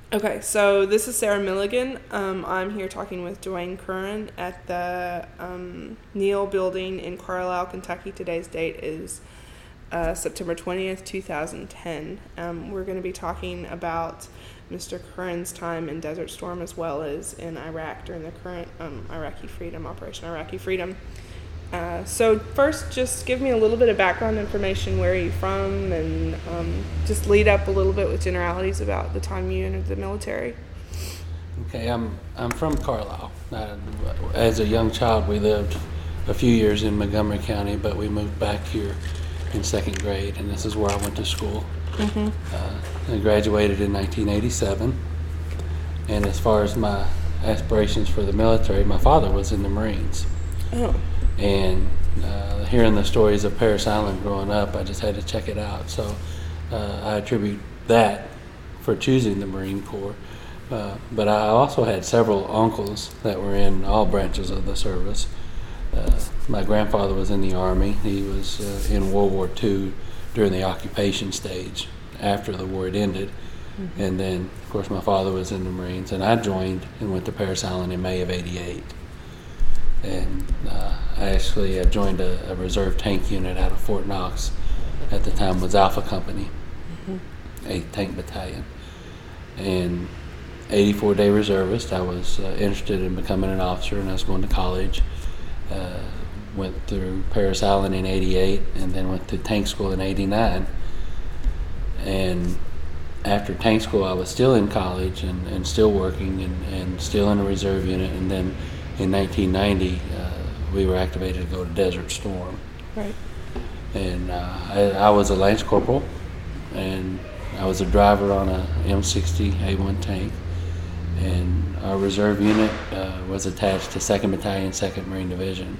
Okay, so this is Sarah Milligan. I'm here talking with Dwayne Curran at the Neal Building in Carlisle, Kentucky. Today's date is September 20th, 2010. We're going to be talking about Mr. Curran's time in Desert Storm as well as in Iraq during the current Operation Iraqi Freedom. So first, just give me a little bit of background information. Where are you from? And just lead up a little bit with generalities about the time you entered the military. Okay, I'm from Carlisle. As a young child, we lived a few years in Montgomery County, but we moved back here in second grade, and this is where I went to school. I graduated in 1987, and as far as my aspirations for the military, my father was in the Marines. Oh. And hearing the stories of Parris Island growing up, I just had to check it out. So I attribute that for choosing the Marine Corps. But I also had several uncles that were in all branches of the service. My grandfather was in the Army. He was in World War II during the occupation stage after the war had ended. And then, of course, my father was in the Marines. And I joined and went to Parris Island in May of '88. And I actually joined a reserve tank unit out of Fort Knox. At the time was Alpha Company, 8th Tank Battalion. And 84-day reservist. I was interested in becoming an officer, and I was going to college. Went through Parris Island in '88, and then went to tank school in '89. And after tank school, I was still in college and still working and still in a reserve unit. And then in 1990, we were activated to go to Desert Storm. Right. And I was a Lance Corporal, and I was a driver on a M60A1 tank. And our reserve unit was attached to 2nd Battalion, 2nd Marine Division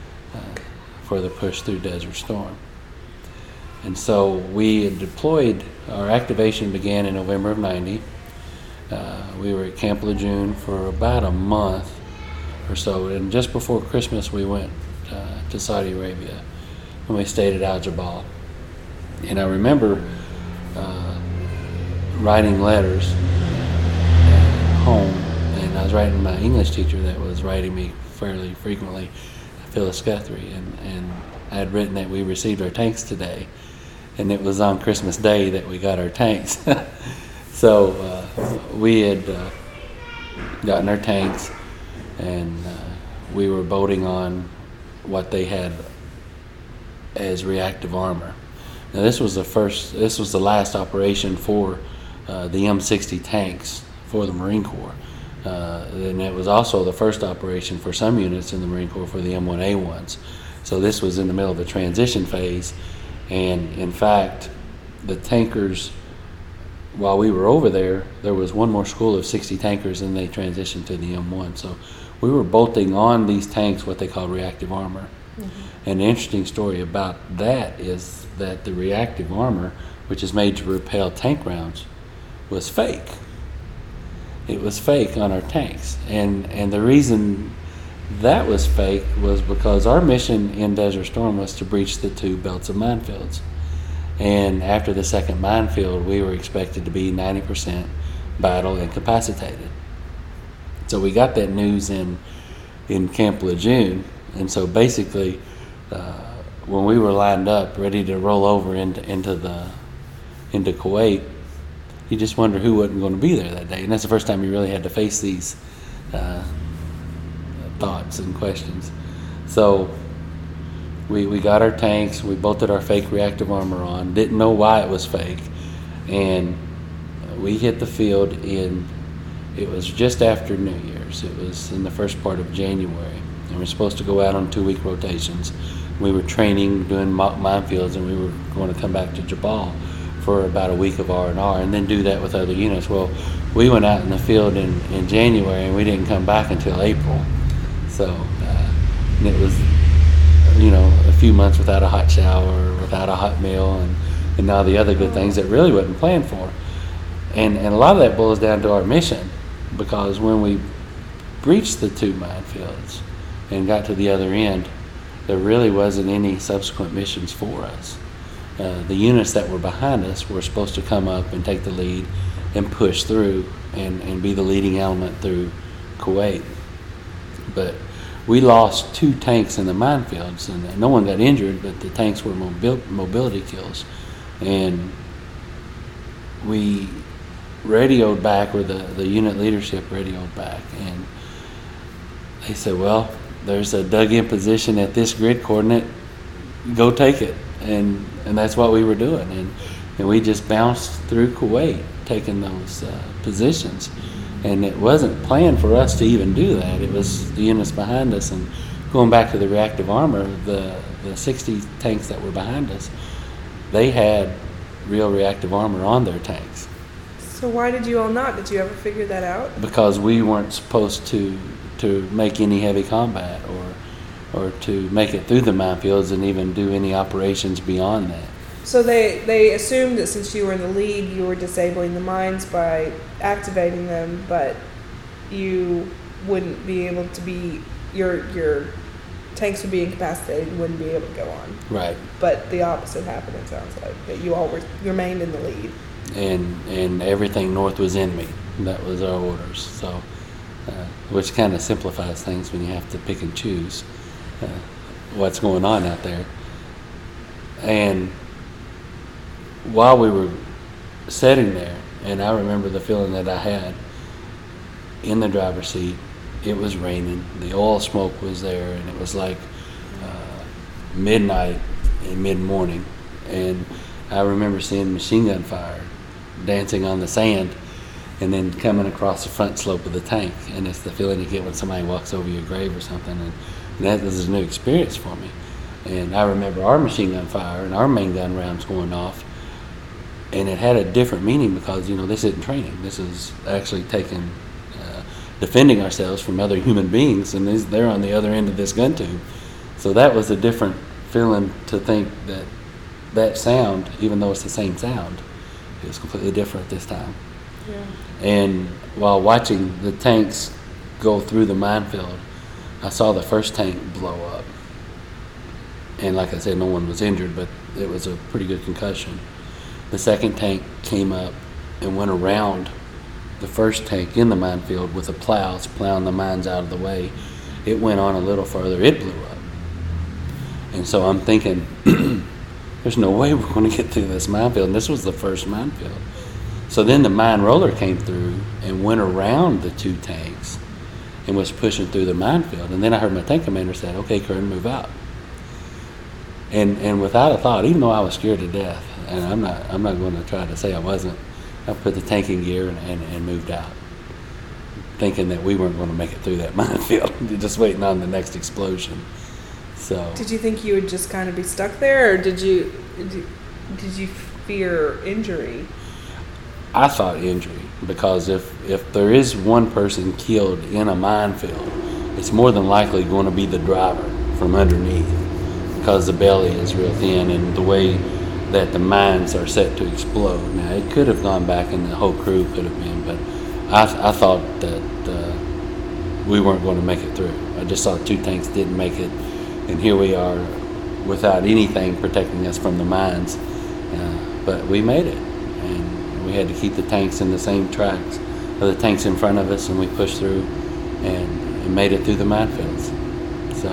for the push through Desert Storm. And so we had deployed, our activation began in November of '90. We were at Camp Lejeune for about a month or so, and just before Christmas we went to Saudi Arabia, and we stayed at Al Jabal. And I remember writing letters home, and I was writing my English teacher that was writing me fairly frequently, Phyllis Guthrie, and I had written that we received our tanks today, and it was on Christmas Day that we got our tanks. So we had gotten our tanks, and we were boating on what they had as reactive armor. Now this was the last operation for the M60 tanks for the Marine Corps. And it was also the first operation for some units in the Marine Corps for the M1A1s. So this was in the middle of a transition phase, and in fact, the tankers, while we were over there, there was one more school of 60 tankers, and they transitioned to the M1. So we were bolting on these tanks what they call reactive armor. And the interesting story about that is that the reactive armor, which is made to repel tank rounds, was fake. It was fake on our tanks. And the reason that was fake was because our mission in Desert Storm was to breach the 2 belts of minefields. And after the second minefield, we were expected to be 90% battle incapacitated. So we got that news in Camp Lejeune, and so basically, when we were lined up, ready to roll over into Kuwait, you just wonder who wasn't going to be there that day, and that's the first time you really had to face these thoughts and questions. So we got our tanks, we bolted our fake reactive armor on, didn't know why it was fake, and we hit the field it was just after New Year's. It was in the first part of January, and we were supposed to go out on 2-week rotations. We were training, doing minefields, and we were going to come back to Jabal for about a week of R&R and then do that with other units. Well, we went out in the field in January, and we didn't come back until April. So and it was, a few months without a hot shower, without a hot meal, and all the other good things that really wasn't planned for. And a lot of that boils down to our mission, because when we breached the 2 minefields and got to the other end, there really wasn't any subsequent missions for us. The units that were behind us were supposed to come up and take the lead and push through and be the leading element through Kuwait. But we lost 2 tanks in the minefields, and no one got injured, but the tanks were mobility kills. And we radioed back, or the unit leadership radioed back, and they said, well, there's a dug-in position at this grid coordinate, go take it. And that's what we were doing. And we just bounced through Kuwait, taking those positions. And it wasn't planned for us to even do that. It was the units behind us. And going back to the reactive armor, the 60 tanks that were behind us, they had real reactive armor on their tanks. So why did you all not? Did you ever figure that out? Because we weren't supposed to make any heavy combat or to make it through the minefields and even do any operations beyond that. So they assumed that since you were in the lead, you were disabling the mines by activating them, but you wouldn't be able to be, your tanks would be incapacitated and wouldn't be able to go on. Right. But the opposite happened, it sounds like, that you all remained in the lead. And everything north was in me. That was our orders. So, which kind of simplifies things when you have to pick and choose what's going on out there. And while we were sitting there, and I remember the feeling that I had in the driver's seat, it was raining, the oil smoke was there, and it was like midnight and mid-morning. And I remember seeing machine gun fire dancing on the sand and then coming across the front slope of the tank. And it's the feeling you get when somebody walks over your grave or something. And that was a new experience for me. And I remember our machine gun fire and our main gun rounds going off. And it had a different meaning because, this isn't training. This is actually defending ourselves from other human beings. And they're on the other end of this gun tube. So that was a different feeling to think that sound, even though it's the same sound, it was completely different this time. Yeah. And while watching the tanks go through the minefield, I saw the first tank blow up. And like I said, no one was injured, but it was a pretty good concussion. The second tank came up and went around the first tank in the minefield with the plows, plowing the mines out of the way. It went on a little further, it blew up. And so I'm thinking, there's no way we're going to get through this minefield. And this was the first minefield. So then the mine roller came through and went around the 2 tanks and was pushing through the minefield. And then I heard my tank commander say, okay, Kern, move out. And without a thought, even though I was scared to death, and I'm not going to try to say I wasn't, I put the tank in gear and moved out, thinking that we weren't going to make it through that minefield, just waiting on the next explosion. So. Did you think you would just kind of be stuck there, or did you fear injury? I thought injury, because if there is one person killed in a minefield, it's more than likely going to be the driver from underneath, because the belly is real thin and the way that the mines are set to explode. Now, it could have gone back and the whole crew could have been, but I thought that we weren't going to make it through. I just saw 2 tanks didn't make it, and here we are without anything protecting us from the mines. But we made it, and we had to keep the tanks in the same tracks of the tanks in front of us, and we pushed through and made it through the minefields. So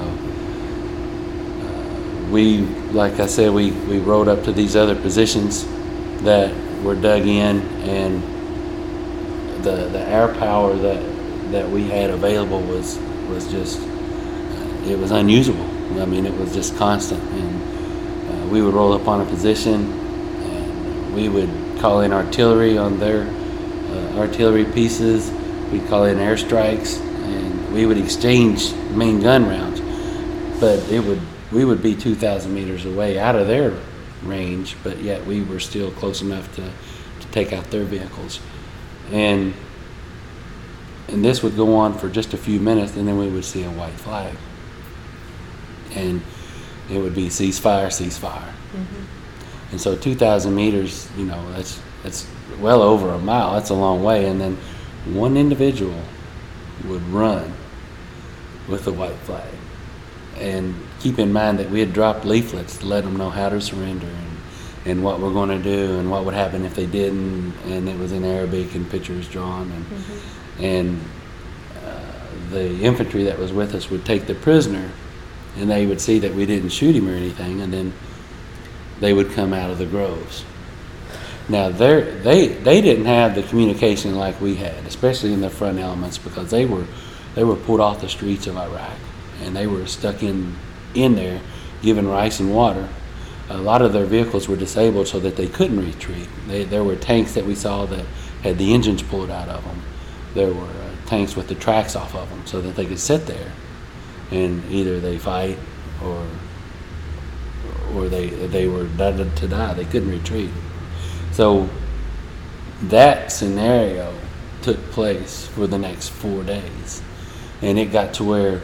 like I said, we rode up to these other positions that were dug in, and the air power that we had available was just it was unusable. I mean, it was just constant, and we would roll up on a position, and we would call in artillery on their artillery pieces. We'd call in airstrikes, and we would exchange main gun rounds, but we would be 2,000 meters away out of their range, but yet we were still close enough to take out their vehicles. And this would go on for just a few minutes, and then we would see a white flag. And it would be ceasefire, ceasefire. Mm-hmm. And so 2,000 meters, that's well over a mile. That's a long way. And then one individual would run with the white flag. And keep in mind that we had dropped leaflets to let them know how to surrender and what we're going to do and what would happen if they didn't. And it was in Arabic and pictures drawn. And the infantry that was with us would take the prisoner, and they would see that we didn't shoot him or anything, and then they would come out of the groves. Now, they didn't have the communication like we had, especially in the front elements, because they were pulled off the streets of Iraq, and they were stuck in there, given rice and water. A lot of their vehicles were disabled so that they couldn't retreat. There were tanks that we saw that had the engines pulled out of them. There were tanks with the tracks off of them so that they could sit there, and either they fight or they were doomed to die. They couldn't retreat. So that scenario took place for the next 4 days, and it got to where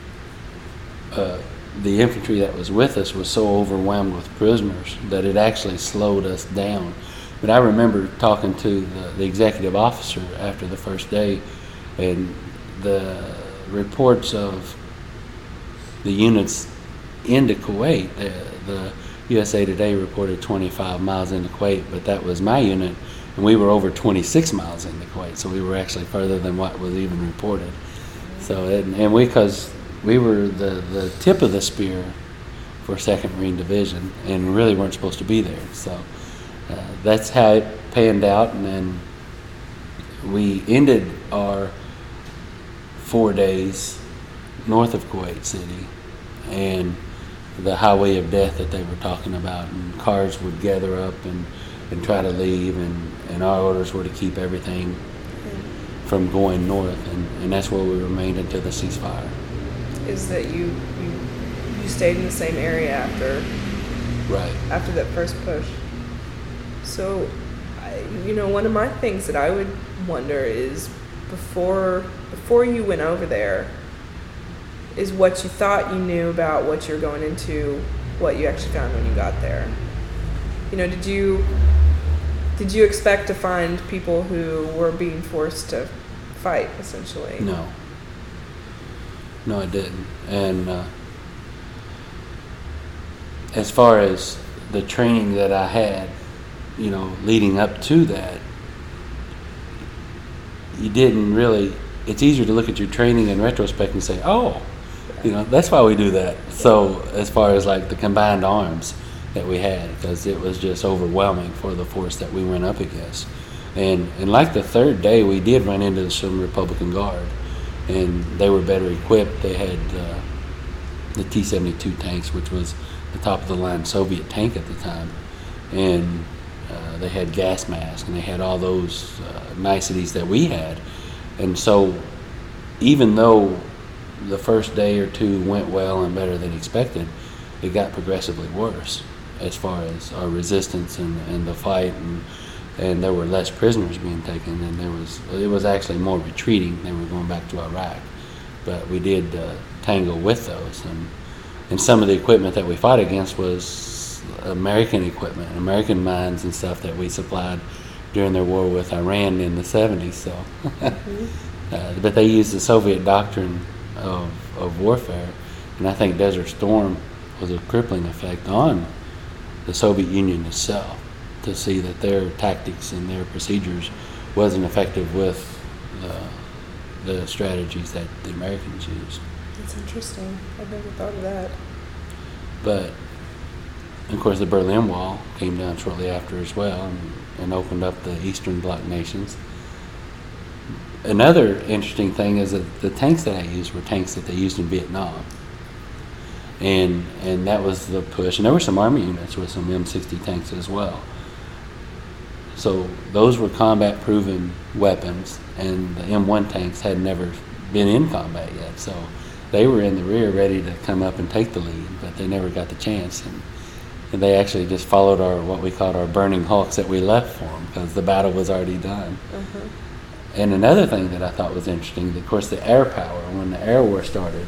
the infantry that was with us was so overwhelmed with prisoners that it actually slowed us down. But I remember talking to the executive officer after the first day, and the reports of the units into Kuwait, the USA Today reported 25 miles into Kuwait, but that was my unit, and we were over 26 miles into Kuwait, so we were actually further than what was even reported. So, and because we were the tip of the spear for 2nd Marine Division, and really weren't supposed to be there. So that's how it panned out, and then we ended our 4 days north of Kuwait City, and the highway of death that they were talking about, and cars would gather up and try to leave, and our orders were to keep everything from going north, and that's where we remained until the ceasefire. Is that you stayed in the same area after that first push? So, one of my things that I would wonder is before you went over there, is what you thought you knew about what you're going into, what you actually found when you got there. Did you expect to find people who were being forced to fight, essentially? No, I didn't. And as far as the training that I had, leading up to that, you didn't really. It's easier to look at your training in retrospect and say, oh, that's why we do that. So as far as like the combined arms that we had, because it was just overwhelming for the force that we went up against. And like the third day, we did run into some Republican Guard, and they were better equipped. They had the T-72 tanks, which was the top of the line Soviet tank at the time, and they had gas masks, and they had all those niceties that we had. And so even though the first day or two went well and better than expected, it got progressively worse as far as our resistance and the fight, and there were less prisoners being taken, and it was actually more retreating. They were going back to Iraq, but we did tangle with those, and some of the equipment that we fought against was American equipment, American mines and stuff that we supplied during their war with Iran in the 70s. So, but they used the Soviet doctrine of warfare, and I think Desert Storm was a crippling effect on the Soviet Union itself, to see that their tactics and their procedures wasn't effective with the strategies that the Americans used. That's interesting. I've never thought of that. But of course the Berlin Wall came down shortly after as well, and opened up the Eastern Bloc nations. Another interesting thing is that the tanks that I used were tanks that they used in Vietnam. And that was the push. And there were some Army units with some M60 tanks as well. So those were combat-proven weapons, and the M1 tanks had never been in combat yet. So they were in the rear ready to come up and take the lead, but they never got the chance. And they actually just followed what we called our burning hulks that we left for them, because the battle was already done. And another thing that I thought was interesting, of course, the air power. When the air war started,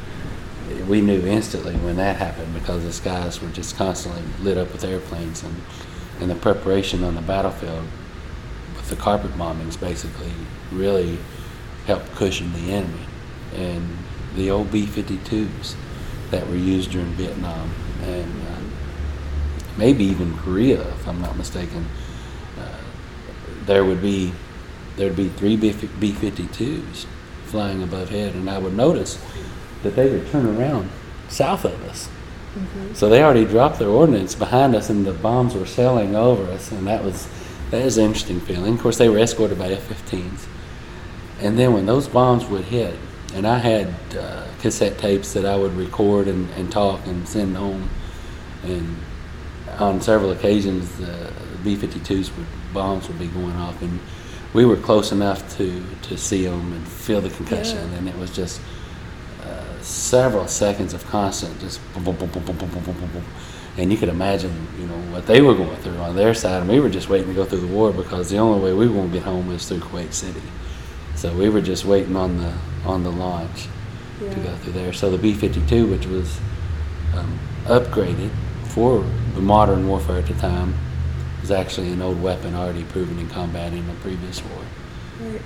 we knew instantly when that happened, because the skies were just constantly lit up with airplanes, and the preparation on the battlefield with the carpet bombings basically really helped cushion the enemy. And the old B-52s that were used during Vietnam, maybe even Korea, if I'm not mistaken, there'd be 3 B-52s flying above head, and I would notice that they would turn around south of us. Mm-hmm. So they already dropped their ordnance behind us, and the bombs were sailing over us, and that was an interesting feeling. Of course, they were escorted by F-15s, and then when those bombs would hit, and I had cassette tapes that I would record and talk and send home, and on several occasions the B-52s bombs would be going off, and we were close enough to see them and feel the concussion, and it was just several seconds of constant just boom, boom, boom, boom, boom, boom, boom, boom, boom. And you could imagine, what they were going through on their side, and we were just waiting to go through the war because the only way we were going to get home was through Kuwait City. So we were just waiting on the launch to go through there. So the B-52, which was upgraded for the modern warfare at the time, was actually an old weapon already proven in combat in the previous war. Right.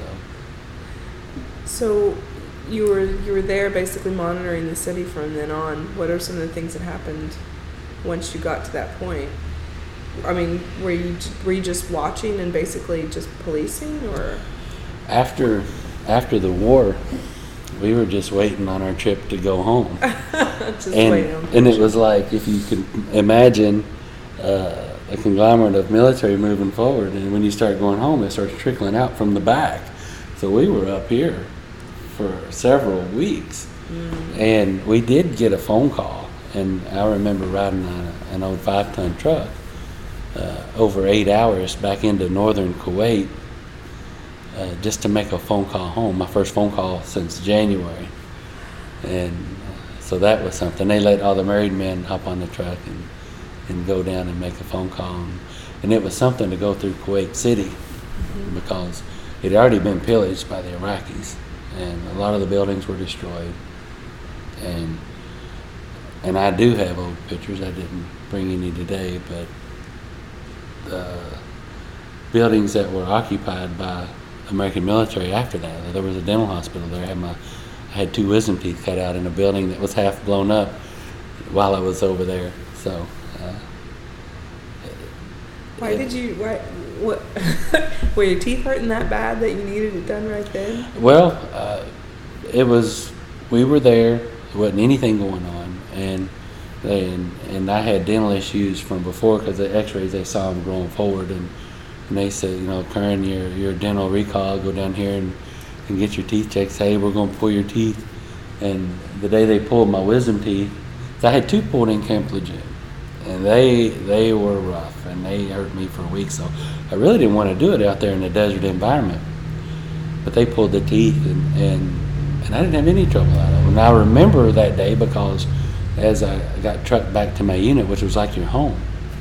So you were there basically monitoring the city from then on. What are some of the things that happened once you got to that point? I mean, were you just watching and basically just policing, or? After the war, we were just waiting on our trip to go home. And it was like, if you could imagine a conglomerate of military moving forward, and when you start going home, it starts trickling out from the back. So we were up here for several weeks, and we did get a phone call, and I remember riding an old 5-ton truck over 8 hours back into northern Kuwait just to make a phone call home, my first phone call since January. And so that was something. They let all the married men hop on the truck and go down and make a phone call. And it was something to go through Kuwait City because it had already been pillaged by the Iraqis, and a lot of the buildings were destroyed. And I do have old pictures. I didn't bring any today, but the buildings that were occupied by American military after that, there was a dental hospital there. I had 2 wisdom teeth cut out in a building that was half blown up while I was over there. So what were your teeth hurting that bad that you needed it done right then? Well, we were there. There wasn't anything going on, and I had dental issues from before because the X-rays, they saw them growing forward, and they said, Curran, your dental recall, go down here and get your teeth checked. Hey, we're going to pull your teeth. And the day they pulled my wisdom teeth, I had 2 pulled in Camp Lejeune, and they were rough, and they hurt me for weeks. So I really didn't want to do it out there in the desert environment. But they pulled the teeth, and I didn't have any trouble out of them. And I remember that day because as I got trucked back to my unit, which was like your home,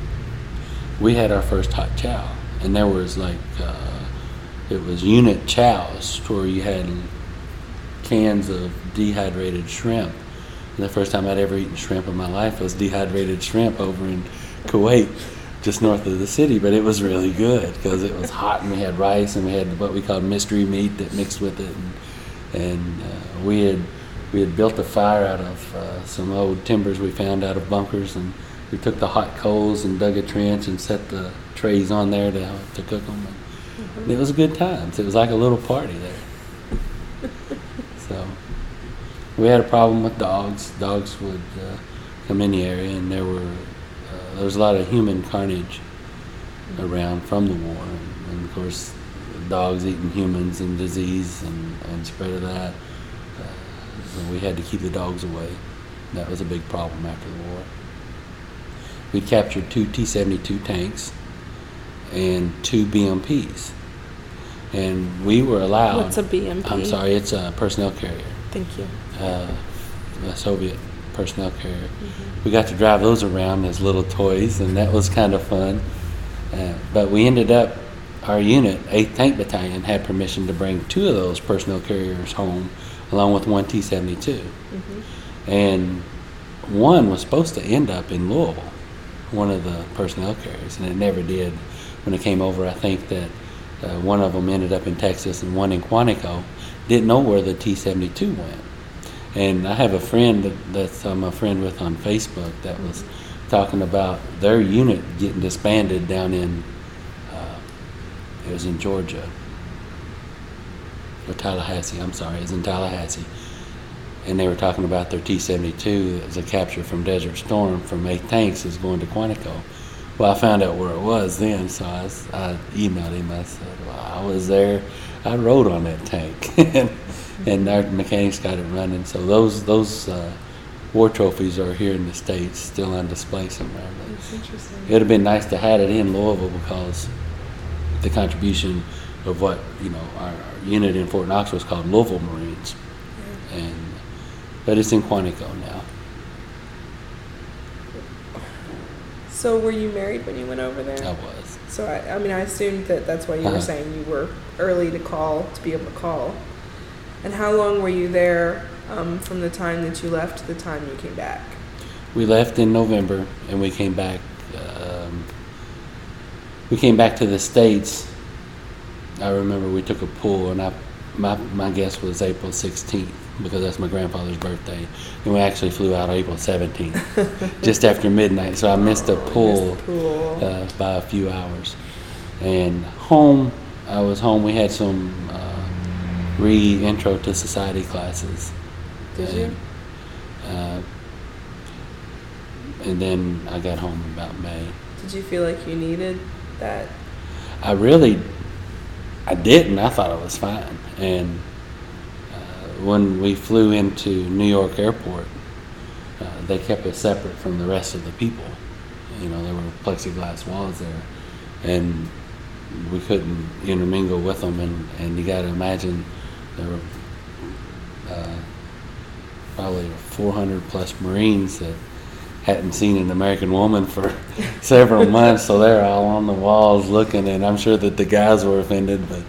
we had our first hot chow. And there was it was unit chows where you had cans of dehydrated shrimp. And the first time I'd ever eaten shrimp in my life was dehydrated shrimp over in Kuwait, just north of the city. But it was really good because it was hot, and we had rice, and we had what we called mystery meat that mixed with it. And we had built a fire out of some old timbers we found out of bunkers, and we took the hot coals and dug a trench and set the trays on there to cook them. And it was a good time. So it was like a little party there. So we had a problem with dogs. Dogs would come in the area, and there was a lot of human carnage around from the war, and of course dogs eating humans and disease and spread of that. So we had to keep the dogs away. That was a big problem after the war. We captured 2 T-72 tanks and 2 BMPs. And we were allowed... What's a BMP? I'm sorry, it's a personnel carrier. Thank you. A Soviet personnel carrier. We got to drive those around as little toys, and that was kind of fun. But we ended up, our unit, 8th Tank Battalion, had permission to bring 2 of those personnel carriers home, along with 1 T-72. And one was supposed to end up in Louisville, one of the personnel carriers, and it never did. When it came over, I think that one of them ended up in Texas and one in Quantico. Didn't know where the T-72 went. And I have a friend that I'm a friend with on Facebook that was talking about their unit getting disbanded down in, it was in Georgia, or Tallahassee, I'm sorry, it was in Tallahassee. And they were talking about their T-72 as a capture from Desert Storm from 8th Tanks is going to Quantico. Well, I found out where it was then, so I emailed him. I said, well, I was there. I rode on that tank. And our mechanics got it running. So those war trophies are here in the States, still on display somewhere. That's interesting. It would have been nice to have it in Louisville because the contribution of what, our unit in Fort Knox was called Louisville Marines. Yeah. But it's in Quantico now. So were you married when you went over there? I was. So I assumed that's why you were saying you were early to be able to call. And how long were you there from the time that you left to the time you came back? We left in November, and we came back. We came back to the States. I remember we took a pool, and my guess was April 16th because that's my grandfather's birthday, and we actually flew out April 17th, just after midnight. So I missed the pool, by a few hours. And I was home. We had some intro to society classes. Did you? And then I got home about May. Did you feel like you needed that? I didn't. I thought I was fine. And when we flew into New York Airport, they kept us separate from the rest of the people. There were plexiglass walls there, and we couldn't intermingle with them. And you got to imagine there were probably 400 plus Marines that hadn't seen an American woman for several months, so they're all on the walls looking, and I'm sure that the guys were offended, but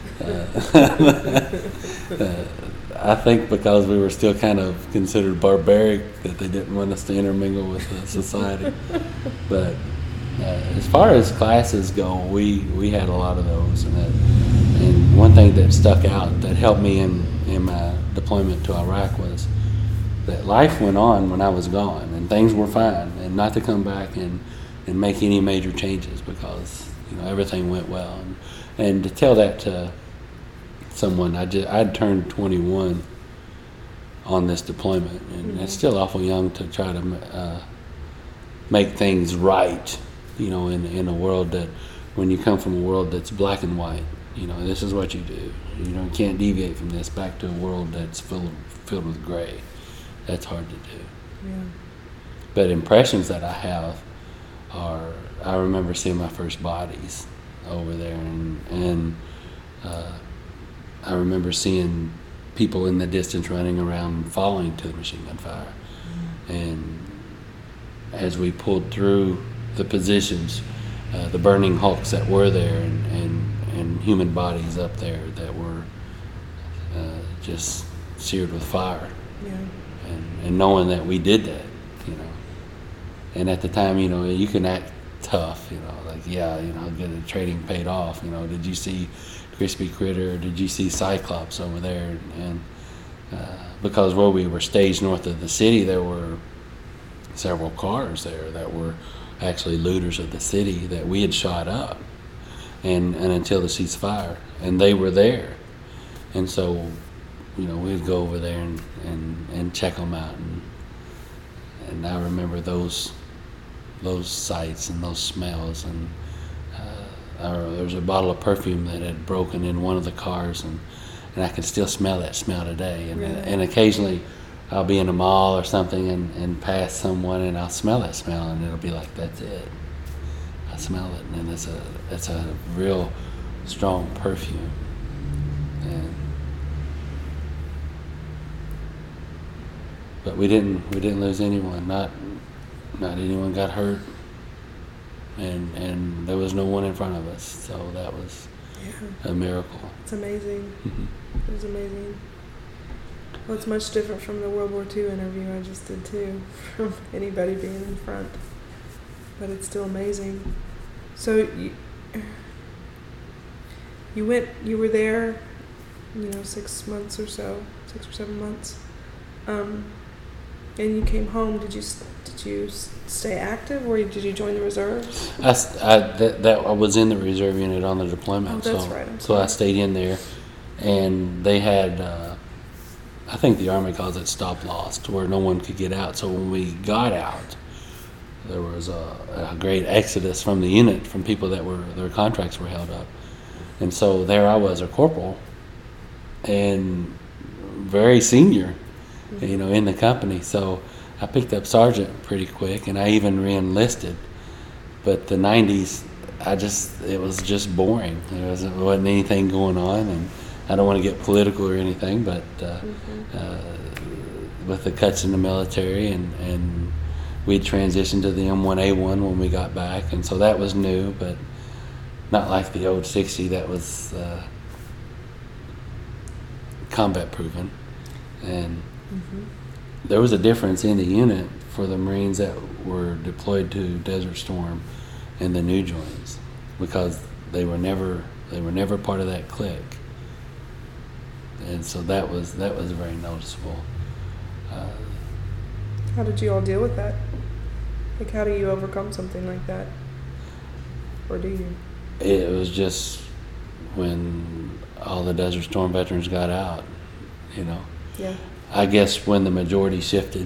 I think because we were still kind of considered barbaric that they didn't want us to intermingle with the society. But as far as classes go, we had a lot of those, and one thing that stuck out that helped me in my deployment to Iraq was that life went on when I was gone, and things were fine, and not to come back and make any major changes because everything went well, and to tell that to someone, I'd turned 21 on this deployment, and it's still awful young to try to make things right, in a world that, when you come from a world that's black and white, this is what you do. You can't deviate from this back to a world that's filled with gray. That's hard to do. Yeah. But impressions that I have are, I remember seeing my first bodies over there, and I remember seeing people in the distance running around falling to the machine gun fire. Mm-hmm. And as we pulled through the positions, the burning hulks that were there, and human bodies up there that were just seared with fire. Yeah. And knowing that we did that, and at the time, you can act tough, get the trading paid off. Did you see Crispy Critter? Did you see Cyclops over there? And because where we were staged north of the city, there were several cars there that were actually looters of the city that we had shot up, and until the ceasefire, and they were there, and so we'd go over there and check them out, and I remember those sights and those smells, and there was a bottle of perfume that had broken in one of the cars, and I can still smell that smell today, and occasionally I'll be in a mall or something and pass someone, and I'll smell that smell, and it'll be like, that's it, I smell it, and it's a real strong perfume. But we didn't lose anyone. Not anyone got hurt, and there was no one in front of us. So that was a miracle. It's amazing. Mm-hmm. It was amazing. Well, it's much different from the World War II interview I just did too, from anybody being in front. But it's still amazing. So you were there, 6 months or so, 6 or 7 months. And you came home. Did you stay active, or did you join the reserves? I was in the reserve unit on the deployment. Oh, that's so, right. So I stayed in there, and they had, I think the Army calls it stop loss, to where no one could get out. So when we got out, there was a great exodus from the unit, from people that their contracts were held up. And so there I was, a corporal, and very senior, in the company. So I picked up sergeant pretty quick, and I even re-enlisted. But the 90s, it was just boring. There wasn't anything going on, and I don't want to get political or anything, but with the cuts in the military, and we transitioned to the M1A1 when we got back, and so that was new, but not like the old 60 that was combat proven. And there was a difference in the unit for the Marines that were deployed to Desert Storm and the new joins, because they were never part of that clique, and so that was very noticeable. How did you all deal with that? Like, how do you overcome something like that, or do you? It was just when all the Desert Storm veterans got out, Yeah. I guess when the majority shifted.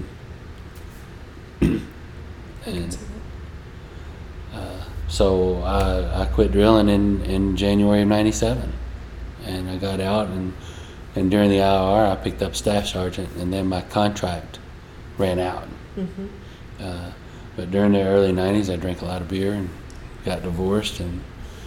And so I quit drilling in January of '97, and I got out, and during the IR I picked up staff sergeant, and then my contract ran out. But during the early '90s I drank a lot of beer and got divorced, and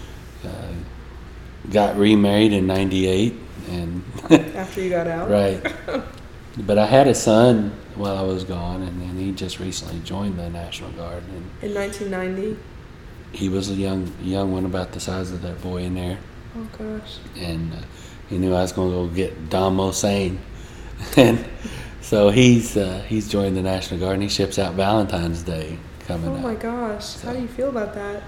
got remarried in '98. And after you got out? Right. But I had a son while I was gone, and he just recently joined the National Guard. And in 1990? He was a young one, about the size of that boy in there. Oh, gosh. And he knew I was going to go get Don Mosane. And so he's joined the National Guard, and he ships out Valentine's Day coming up. Oh, my gosh. So, how do you feel about that?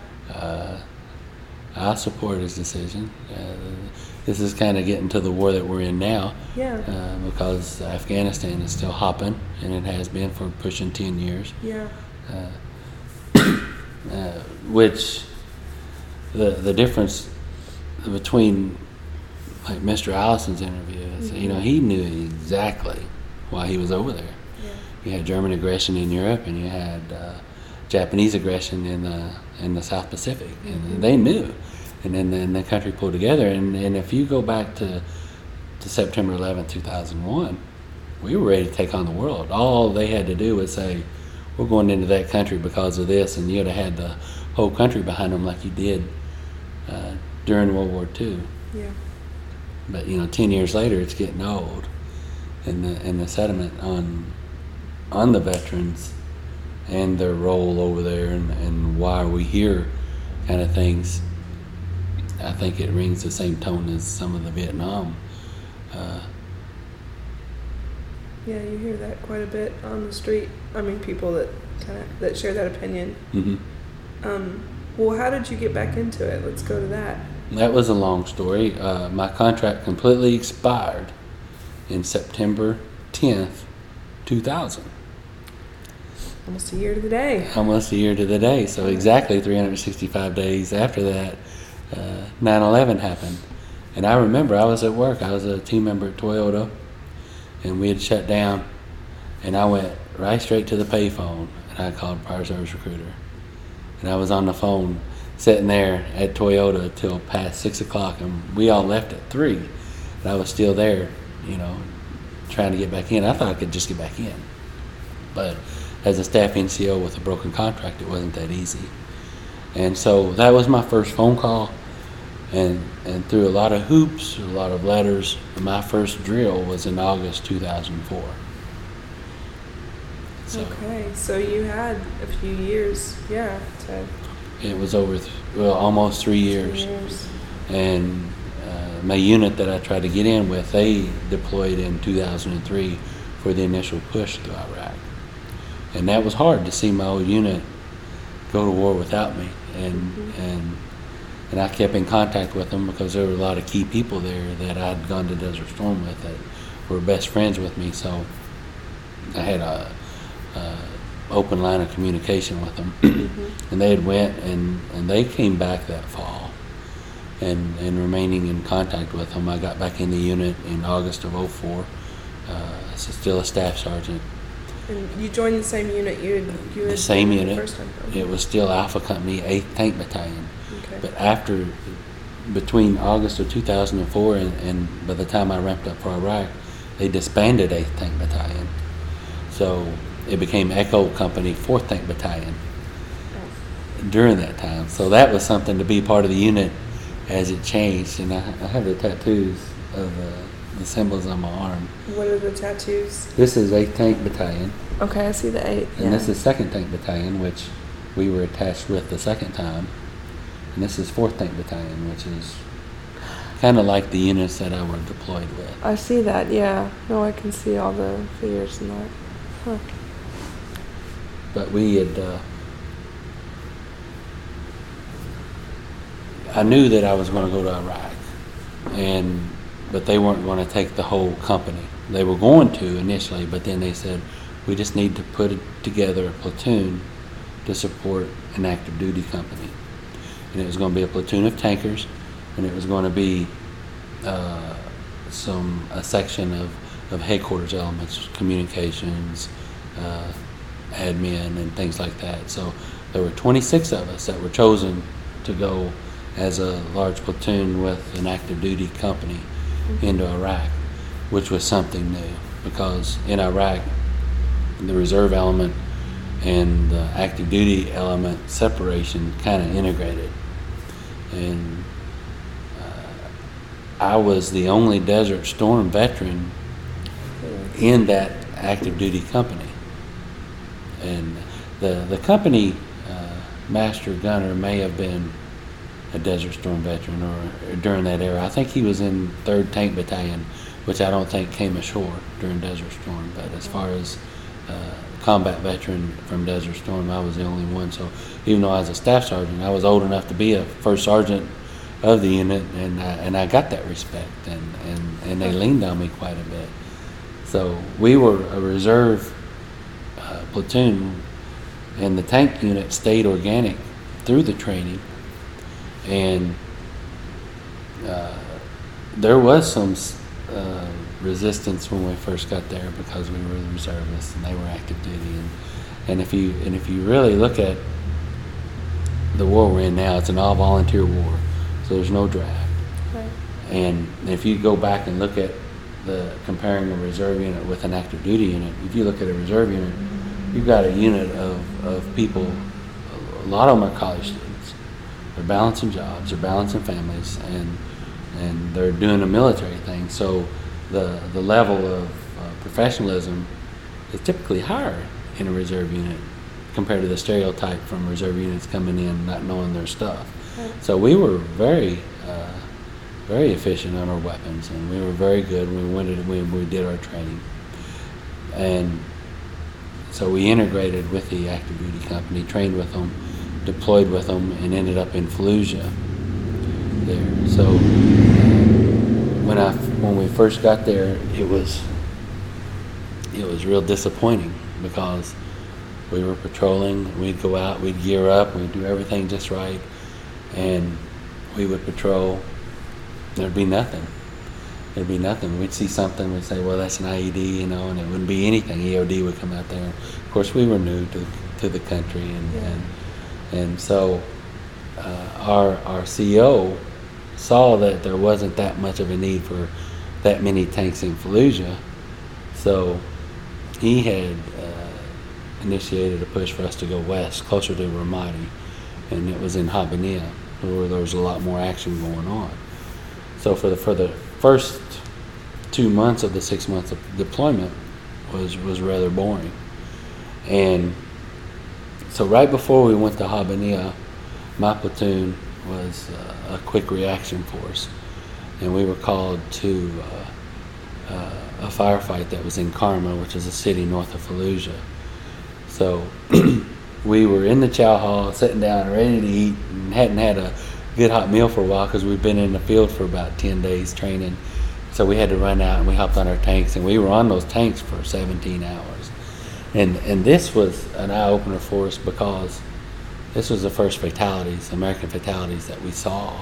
I support his decision. This is kind of getting to the war that we're in now. Yeah. Because Afghanistan is still hopping, and it has been for pushing 10 years. Yeah. Which the difference between, like, Mr. Allison's interview is, he knew exactly why he was over there. Yeah. You had German aggression in Europe, and you had Japanese aggression in the South Pacific, and they knew. And then the country pulled together, and if you go back to September 11, 2001, we were ready to take on the world. All they had to do was say, we're going into that country because of this, and you'd have had the whole country behind them like you did during World War II. Yeah. But 10 years later, it's getting old, and the sentiment on the veterans and their role over there, and why are we here, kind of things. I think it rings the same tone as some of the Vietnam. Yeah, you hear that quite a bit on the street. I mean, people that share that opinion. Mm-hmm. Well, how did you get back into it? Let's go to that. That was a long story. My contract completely expired in September 10th, 2000. Almost a year to the day. Almost a year to the day. So exactly 365 days after that, 9/11 happened. And I remember I was at work. I was a team member at Toyota, and we had shut down. And I went right straight to the payphone, and I called Prior Service Recruiter. And I was on the phone sitting there at Toyota till past 6 o'clock, and we all left at 3. And I was still there, trying to get back in. I thought I could just get back in. But as a staff NCO with a broken contract, it wasn't that easy. And so that was my first phone call. And through a lot of hoops, a lot of letters, my first drill was in August 2004. So okay, so you had a few years, it was over, almost 3 years. And my unit that I tried to get in with, they deployed in 2003 for the initial push through Iraq. And that was hard to see my old unit go to war without me. And I kept in contact with them because there were a lot of key people there that I'd gone to Desert Storm with that were best friends with me. So I had open line of communication with them. And they had went and they came back that fall, and remaining in contact with them. I got back in the unit in August of 04. So still a staff sergeant. And you joined the same unit you had The same joined unit. the first time? Okay. It was still Alpha Company, 8th Tank Battalion. Okay. But between August of 2004 and by the time I ramped up for Iraq, they disbanded 8th Tank Battalion. So it became Echo Company, 4th Tank Battalion during that time. So that was something to be part of the unit as it changed. And I have the tattoos of the symbols on my arm. What are the tattoos? This is 8th Tank Battalion. Okay, I see the 8. And this is 2nd Tank Battalion, which we were attached with the second time. And this is 4th Tank Battalion, which is kind of like the units that I were deployed with. I see that, yeah. No, I can see all the figures in that. Huh. But we had, I knew that I was going to go to Iraq, but they weren't going to take the whole company. They were going to initially, but then they said, we just need to put together a platoon to support an active duty company. And it was going to be a platoon of tankers, and it was going to be a section of headquarters elements, communications, admin, and things like that. So there were 26 of us that were chosen to go as a large platoon with an active duty company into Iraq, which was something new, because in Iraq the reserve element and the active duty element separation kind of integrated. And I was the only Desert Storm veteran in that active duty company. And the company master gunner may have been a Desert Storm veteran or during that era. I think he was in 3rd Tank Battalion, which I don't think came ashore during Desert Storm. But as far as combat veteran from Desert Storm, I was the only one. So even though I was a staff sergeant, I was old enough to be a first sergeant of the unit, and I got that respect, and they leaned on me quite a bit. So we were a reserve platoon, and the tank unit stayed organic through the training, and there was some resistance when we first got there because we were the reservists and they were active duty, and if you really look at the war we're in now, it's an all volunteer war, so there's no draft. Right. And if you go back and look at comparing a reserve unit with an active duty unit, if you look at a reserve unit, you've got a unit of people, a lot of them are college students. They're balancing jobs, they're balancing families, and they're doing a military thing. So the level of professionalism is typically higher in a reserve unit compared to the stereotype from reserve units coming in not knowing their stuff. Right. So we were very efficient on our weapons, and we were very good when we did our training. And so we integrated with the active duty company, trained with them, deployed with them, and ended up in Fallujah there. So when we first got there, it was real disappointing because we were patrolling. We'd go out, we'd gear up, we'd do everything just right, and we would patrol. There'd be nothing. We'd see something, we'd say, well, that's an IED, and it wouldn't be anything. EOD would come out there. Of course, we were new to the country, and so our CO saw that there wasn't that much of a need for that many tanks in Fallujah, so he had initiated a push for us to go west, closer to Ramadi, and it was in Habbaniyah, where there was a lot more action going on. So for the first 2 months of the 6 months of deployment was rather boring. And so right before we went to Habbaniyah, my platoon was a quick reaction force, and we were called to a firefight that was in Karma, which is a city north of Fallujah. So we were in the chow hall, sitting down, ready to eat, and hadn't had a good hot meal for a while because we'd been in the field for about 10 days training. So we had to run out, and we hopped on our tanks, and we were on those tanks for 17 hours. And this was an eye opener for us because this was the first fatalities, American fatalities, that we saw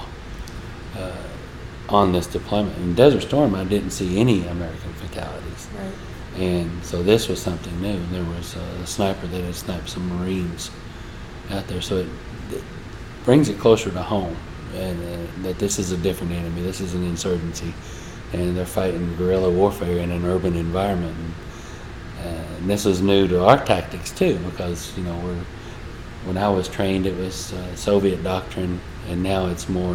on this deployment. In Desert Storm, I didn't see any American fatalities. Right. And so this was something new. There was a sniper that had sniped some Marines out there. So it brings it closer to home, and that this is a different enemy. This is an insurgency, and they're fighting guerrilla warfare in an urban environment. And this was new to our tactics too, because when I was trained, it was Soviet doctrine, and now it's more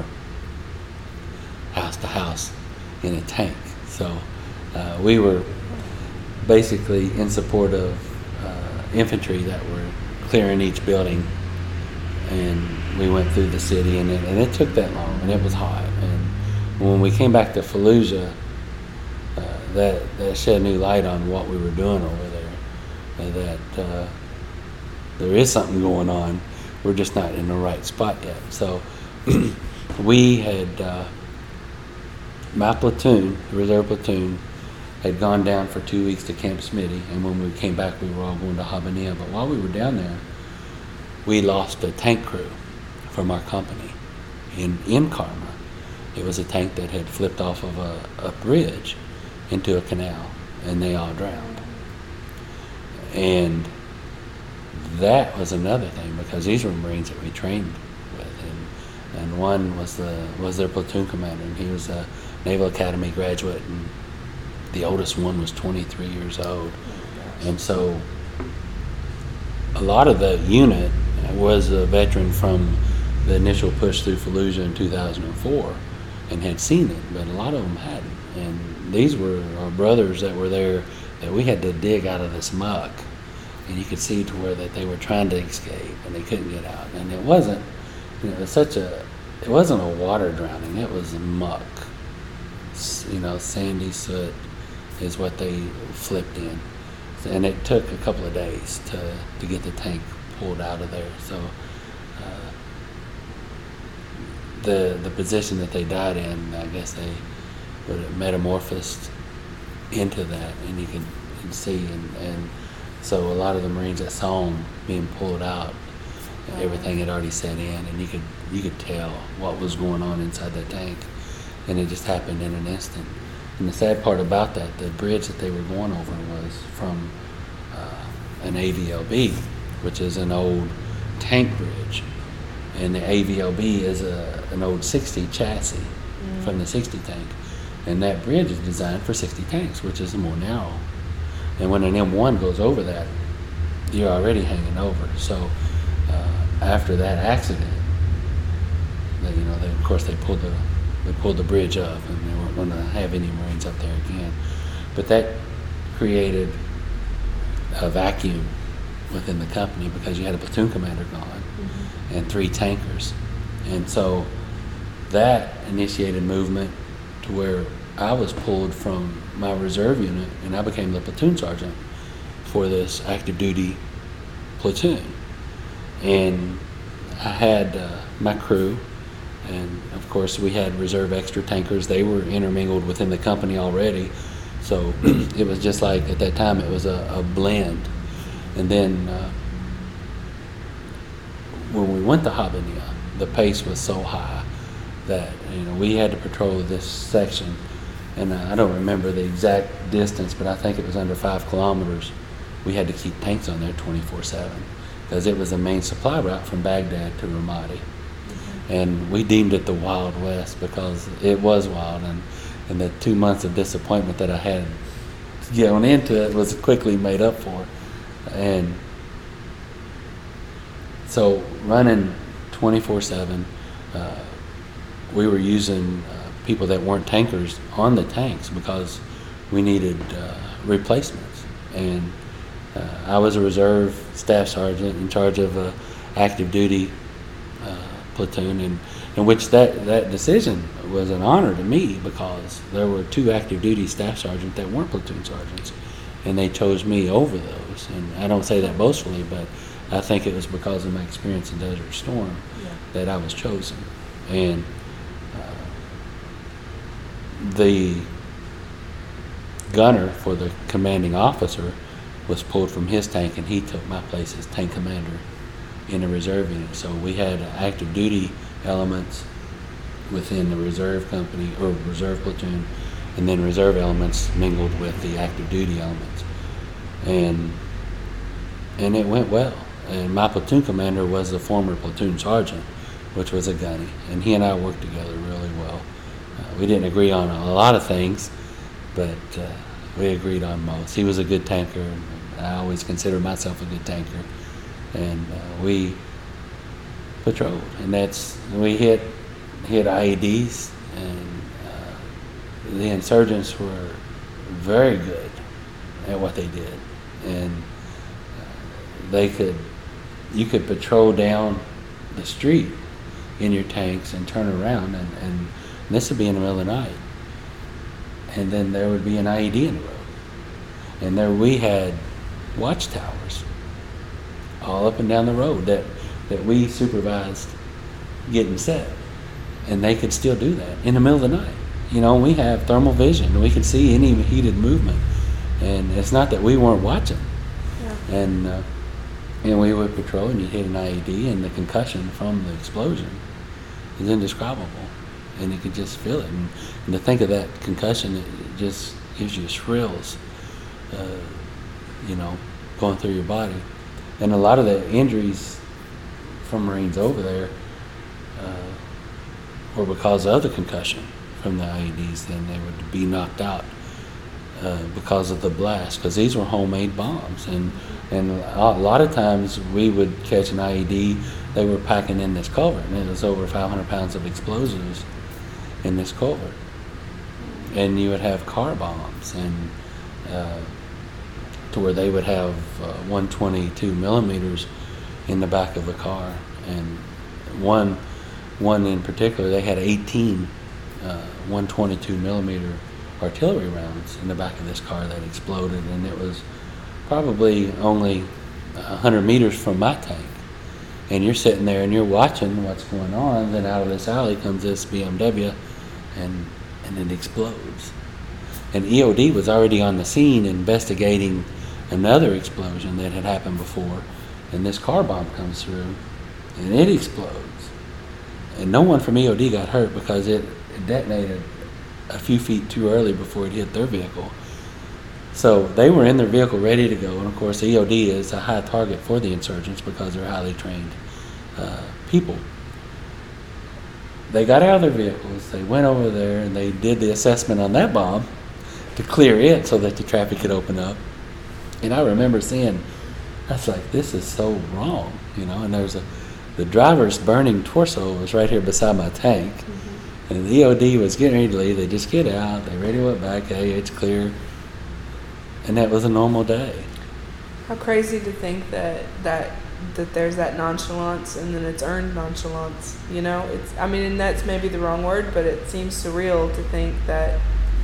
house to house in a tank. So we were basically in support of infantry that were clearing each building, and we went through the city, and it took that long, and it was hot. And when we came back to Fallujah, that shed new light on what we were doing over there, and that there is something going on. We're just not in the right spot yet. So we had my platoon, the reserve platoon, had gone down for 2 weeks to Camp Smitty, and when we came back, we were all going to Habanilla. But while we were down there, we lost a tank crew from our company in Karma. It was a tank that had flipped off of a bridge into a canal, and they all drowned. And that was another thing, because these were Marines that we trained with, and one was their platoon commander, and he was a Naval Academy graduate, and the oldest one was 23 years old. And so a lot of the unit was a veteran from the initial push through Fallujah in 2004 and had seen it, but a lot of them hadn't. And these were our brothers that were there that we had to dig out of this muck, and you could see to where that they were trying to escape and they couldn't get out. And it wasn't, it wasn't a water drowning, it was muck. Sandy soot is what they flipped in. And it took a couple of days to get the tank pulled out of there. So the position that they died in, I guess they would have metamorphosed into that, and you can see, and so a lot of the Marines that saw them being pulled out, everything had already set in, and you could tell what was going on inside that tank, and it just happened in an instant. And the sad part about that, the bridge that they were going over was from an AVLB, which is an old tank bridge, and the AVLB is an old 60 chassis from the 60 tank, and that bridge is designed for 60 tanks, which is more narrow. And when an M1 goes over that, you're already hanging over. So after that accident, of course they pulled the bridge up, and they weren't going to have any Marines up there again. But that created a vacuum within the company, because you had a platoon commander gone and 3 tankers. And so that initiated movement to where I was pulled from my reserve unit, and I became the platoon sergeant for this active duty platoon. And I had my crew, and of course we had reserve extra tankers. They were intermingled within the company already, so it was just like, at that time, it was a blend. And then when we went to Habanilla, the pace was so high that we had to patrol this section, and I don't remember the exact distance, but I think it was under 5 kilometers. We had to keep tanks on there 24/7, because it was the main supply route from Baghdad to Ramadi. And we deemed it the Wild West, because it was wild, and the 2 months of disappointment that I had going into it was quickly made up for. And so running 24/7, we were using people that weren't tankers on the tanks, because we needed replacements. And I was a reserve staff sergeant in charge of a active duty platoon, and in which that decision was an honor to me, because there were 2 active duty staff sergeants that weren't platoon sergeants, and they chose me over those. And I don't say that boastfully, but I think it was because of my experience in Desert Storm that I was chosen. And the gunner for the commanding officer was pulled from his tank, and he took my place as tank commander in the reserve unit. So we had active duty elements within the reserve company or reserve platoon, and then reserve elements mingled with the active duty elements, and it went well. And my platoon commander was the former platoon sergeant, which was a gunny, and he and I worked together really well. We didn't agree on a lot of things, but we agreed on most. He was a good tanker, and I always considered myself a good tanker, and we patrolled, and we hit IEDs, and the insurgents were very good at what they did, and you could patrol down the street in your tanks and turn around, and this would be in the middle of the night, and then there would be an IED in the road, and there we had watchtowers all up and down the road that we supervised getting set, and they could still do that in the middle of the night. We have thermal vision. We could see any heated movement, and it's not that we weren't watching. Yeah. And we would patrol, and you'd hit an IED, and the concussion from the explosion is indescribable, and you could just feel it. And to think of that concussion, it just gives you shrills, going through your body. And a lot of the injuries from Marines over there were because of the concussion from the IEDs. Then they would be knocked out because of the blast, because these were homemade bombs. And a lot of times we would catch an IED, they were packing in this culvert, and it was over 500 pounds of explosives in this culvert. And you would have car bombs, and to where they would have 122 millimeters in the back of the car. And one in particular, they had 18 122 millimeter artillery rounds in the back of this car that exploded, and it was probably only 100 meters from my tank. And you're sitting there and you're watching what's going on, then out of this alley comes this BMW, and it explodes. And EOD was already on the scene investigating another explosion that had happened before, and this car bomb comes through and it explodes. And no one from EOD got hurt because it detonated a few feet too early before it hit their vehicle. So they were in their vehicle ready to go, and of course EOD is a high target for the insurgents because they're highly trained people. They got out of their vehicles, they went over there, and they did the assessment on that bomb to clear it so that the traffic could open up. And I remember seeing, I was like, this is so wrong, and the driver's burning torso was right here beside my tank. Mm-hmm. And the EOD was getting ready to leave. They just get out, they radio it back, hey, it's clear. And that was a normal day. How crazy to think that there's that nonchalance, and then it's earned nonchalance. And that's maybe the wrong word, but it seems surreal to think that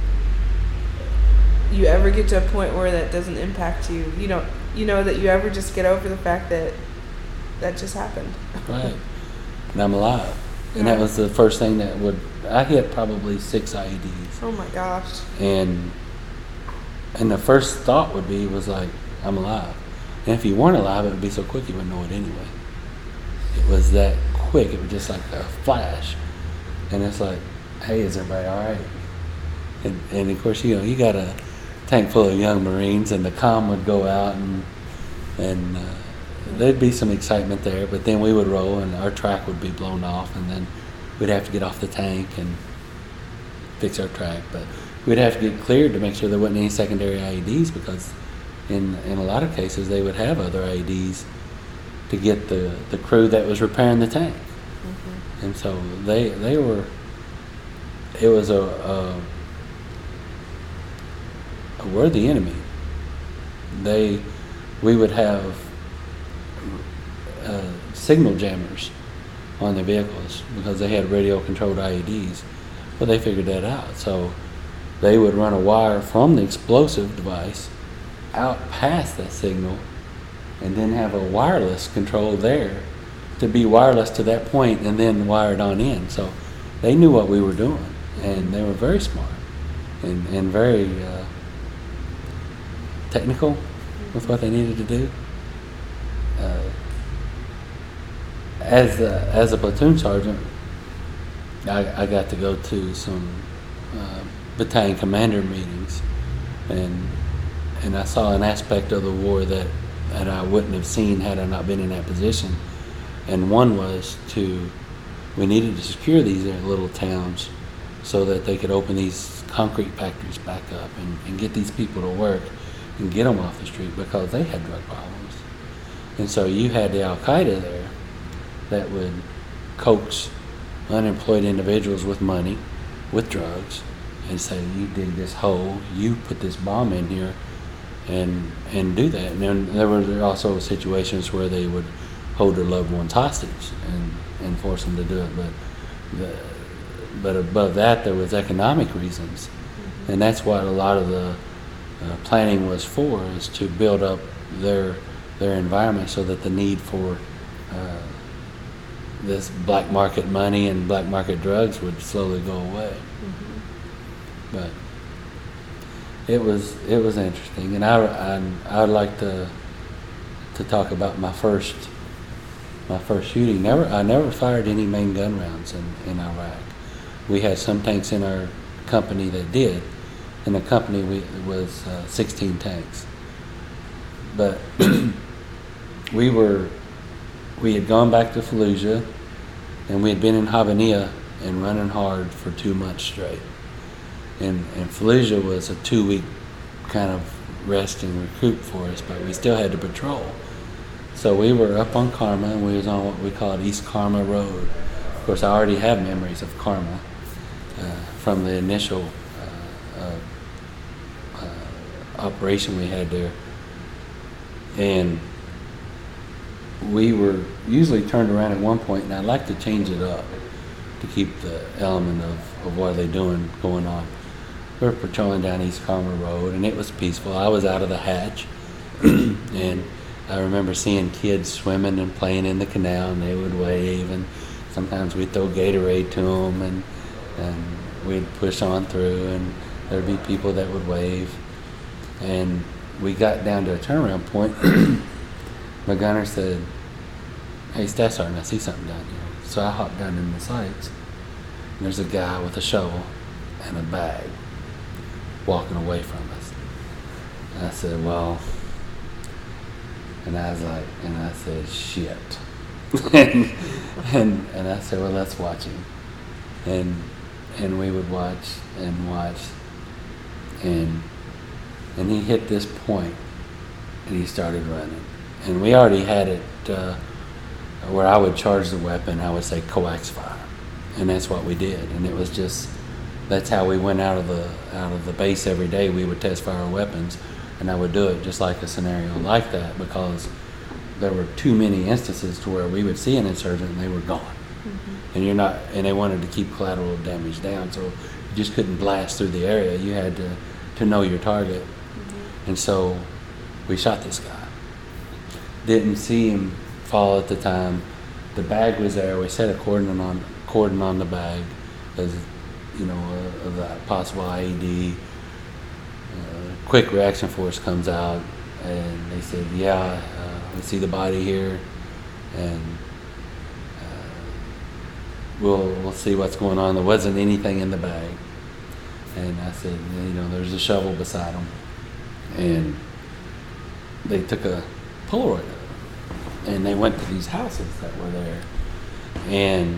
you ever get to a point where that doesn't impact you. That you ever just get over the fact that just happened. Right. And I'm alive. And that was the first thing I hit probably 6 IEDs. Oh my gosh. And the first thought was like, I'm alive. And if you weren't alive, it would be so quick you wouldn't know it anyway. It was that quick. It was just like a flash. And it's like, hey, is everybody all right? And of course, you got a tank full of young Marines, and the comm would go out, and there'd be some excitement there, but then we would roll and our track would be blown off, and then we'd have to get off the tank and fix our track. But we'd have to get cleared to make sure there wasn't any secondary IEDs, because in a lot of cases they would have other IEDs to get the crew that was repairing the tank. Mm-hmm. And so it was a worthy enemy. We would have signal jammers on their vehicles because they had radio controlled IEDs. Well, they figured that out. So they would run a wire from the explosive device out past that signal, and then have a wireless control there to be wireless to that point, and then wired on in. So they knew what we were doing, and they were very smart and very technical. with what they needed to do. As a platoon sergeant, I got to go to some battalion commander meetings, and I saw an aspect of the war that I wouldn't have seen had I not been in that position. And one was we needed to secure these little towns so that they could open these concrete factories back up and get these people to work and get them off the street, because they had drug problems. And so you had the Al-Qaeda there that would coax unemployed individuals with money, with drugs, and say, you dig this hole, you put this bomb in here, and do that. And then there were also situations where they would hold their loved ones hostage and force them to do it. But above that, there was economic reasons, and that's what a lot of the planning was for, is to build up their environment so that the need for this black market money and black market drugs would slowly go away. But it was interesting, and I'd like to talk about my first shooting. I never fired any main gun rounds in Iraq. We had some tanks in our company that did. In the company was 16 tanks. But we had gone back to Fallujah, and we had been in Havaniyah and running hard for 2 months straight. And Fallujah was a 2-week kind of rest and recruit for us, but we still had to patrol. So we were up on Karma, and we was on what we called East Karma Road. Of course, I already have memories of Karma from the initial operation we had there. And we were usually turned around at one point, and I'd like to change it up to keep the element of what they're doing going on. We were patrolling down East Karma Road, and it was peaceful. I was out of the hatch, and I remember seeing kids swimming and playing in the canal, and they would wave, and sometimes we'd throw Gatorade to them, and we'd push on through, and there'd be people that would wave. And we got down to a turnaround point. My gunner said, "Hey, Staff Sergeant, I see something down here." So I hopped down in the sights, and there's a guy with a shovel and a bag walking away from us. And I said, well, and I was like, and I said, shit. and I said, well, let's watch him. And we would watch, and he hit this point, and he started running. And we already had it where I would charge the weapon, I would say coax fire, and that's what we did. And it was just, that's how we went out of the base every day. We would test fire weapons, and I would do it just like a scenario like that, because there were too many instances to where we would see an insurgent and they were gone. And and they wanted to keep collateral damage down, so you just couldn't blast through the area. You had to know your target. And so we shot this guy. Didn't see him fall at the time. The bag was there. We set a cordon on the bag, as of the possible IED. Quick reaction force comes out, and they said, "Yeah, we see the body here, and we'll see what's going on." There wasn't anything in the bag, and I said, "There's a shovel beside him," and they took a Polaroid of it, and they went to these houses that were there, and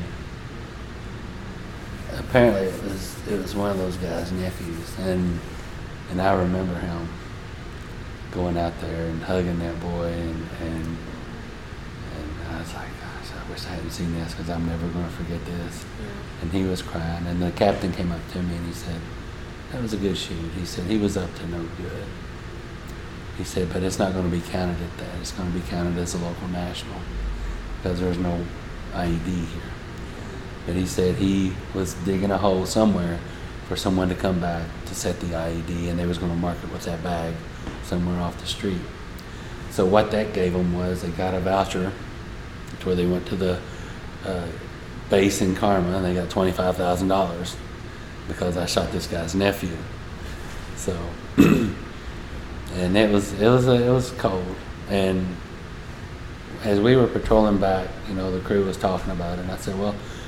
apparently it was one of those guys' nephews, and I remember him going out there and hugging that boy, and I was like, gosh, I wish I hadn't seen this, because I'm never going to forget this. Yeah. And he was crying, and the captain came up to me and he said, "That was a good shoot." He said he was up to no good. He said, but it's not going to be counted at that. It's going to be counted as a local national, because there's no IED here. But he said he was digging a hole somewhere for someone to come back to set the IED, and they was going to mark it with that bag somewhere off the street. So what that gave them was they got a voucher to where they went to the base in Karma, and they got $25,000 because I shot this guy's nephew. So And it was cold. And as we were patrolling back, the crew was talking about it, and I said,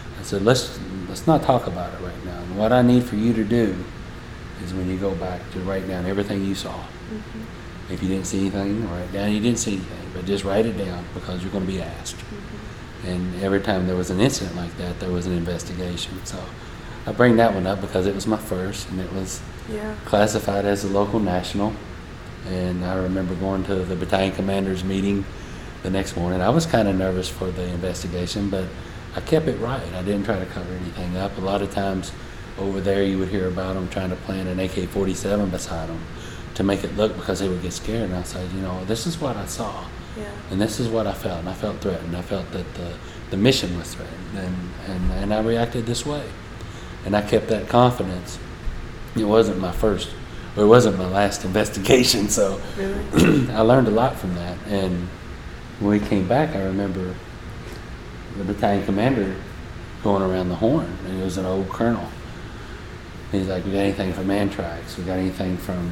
let's not talk about it right now. And what I need for you to do is when you go back to write down everything you saw. Mm-hmm. If you didn't see anything, write down you didn't see anything, but just write it down because you're going to be asked. Mm-hmm. And every time there was an incident like that, there was an investigation. So I bring that one up because it was my first, and it was classified as a local national. And I remember going to the battalion commander's meeting the next morning. I was kind of nervous for the investigation, but I kept it right. I didn't try to cover anything up. A lot of times over there you would hear about them trying to plant an AK-47 beside them to make it look, because they would get scared. And I said, this is what I saw. Yeah. And this is what I felt. And I felt threatened. I felt that the mission was threatened. And I reacted this way. And I kept that confidence. It wasn't my first, or it wasn't my last investigation. So really? I learned a lot from that. And when we came back, I remember the battalion commander going around the horn, and he was an old colonel. He's like, we got anything from Antrax? We got anything from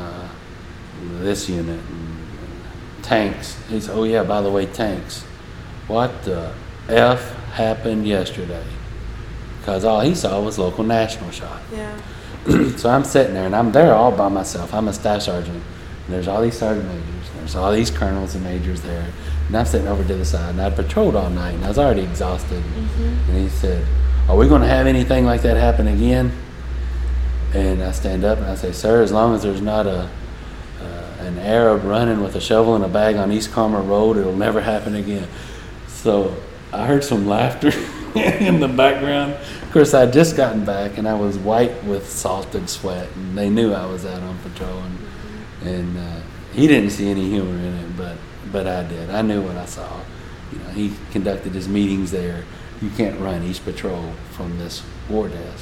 this unit? And tanks. He said, oh yeah, by the way, tanks. What the F happened yesterday? Because all he saw was local national shot. Yeah. So I'm sitting there, and I'm there all by myself. I'm a staff sergeant. And there's all these sergeant majors. There's all these colonels and majors there. And I'm sitting over to the side, and I'd patrolled all night, and I was already exhausted. Mm-hmm. And he said, are we going to have anything like that happen again? And I stand up and I say, sir, as long as there's not an Arab running with a shovel and a bag on East Carmel Road, it'll never happen again. So I heard some laughter in the background. Of course, I'd just gotten back, and I was white with salted sweat, and they knew I was out on patrol. And he didn't see any humor in it, but I did. I knew what I saw. He conducted his meetings there. You can't run each patrol from this war desk.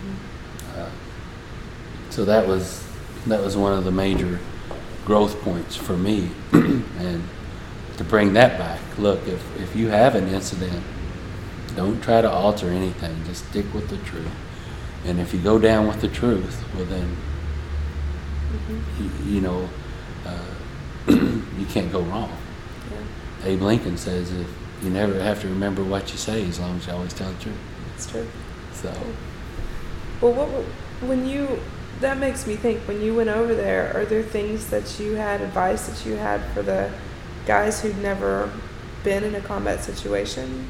So that was one of the major growth points for me. And to bring that back, look, if you have an incident, don't try to alter anything. Just stick with the truth. And if you go down with the truth, well then, you can't go wrong. Yeah. Abe Lincoln says, if you never have to remember what you say as long as you always tell the truth. It's true. So. Well, that makes me think, when you went over there, are there things that you had, advice that you had for the guys who'd never been in a combat situation?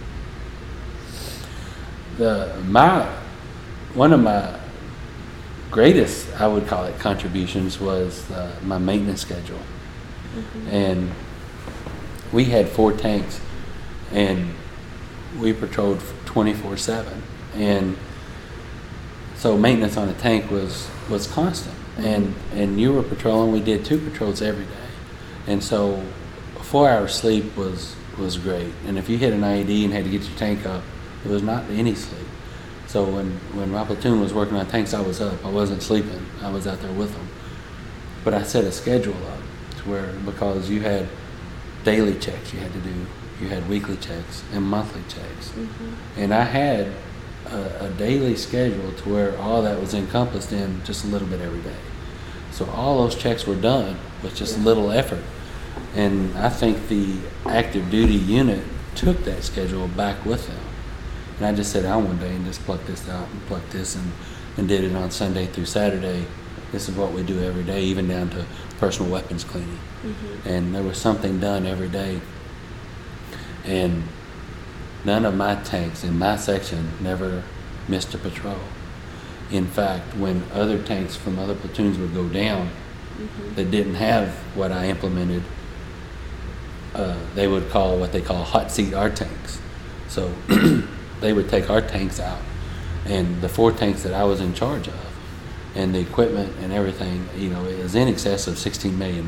One of my greatest, I would call it, contributions was my maintenance schedule. Mm-hmm. And we had 4 tanks, and we patrolled 24/7. And so maintenance on a tank was constant. And you were patrolling. We did 2 patrols every day. And so 4 hours sleep was great. And if you hit an IED and had to get your tank up, there was not any sleep. So when my platoon was working on tanks, I was up. I wasn't sleeping. I was out there with them. But I set a schedule up to where, because you had daily checks you had to do, you had weekly checks and monthly checks. Mm-hmm. And I had a daily schedule to where all that was encompassed in just a little bit every day. So all those checks were done with just little effort. And I think the active duty unit took that schedule back with them. And I just sat down one day and just plucked this out and plucked this and did it on Sunday through Saturday. This is what we do every day, even down to personal weapons cleaning. Mm-hmm. And there was something done every day. And none of my tanks in my section never missed a patrol. In fact, when other tanks from other platoons would go down that didn't have what I implemented, they would call what they call hot seat our tanks. So they would take our tanks out, and the 4 tanks that I was in charge of, and the equipment and everything, it was in excess of $16 million.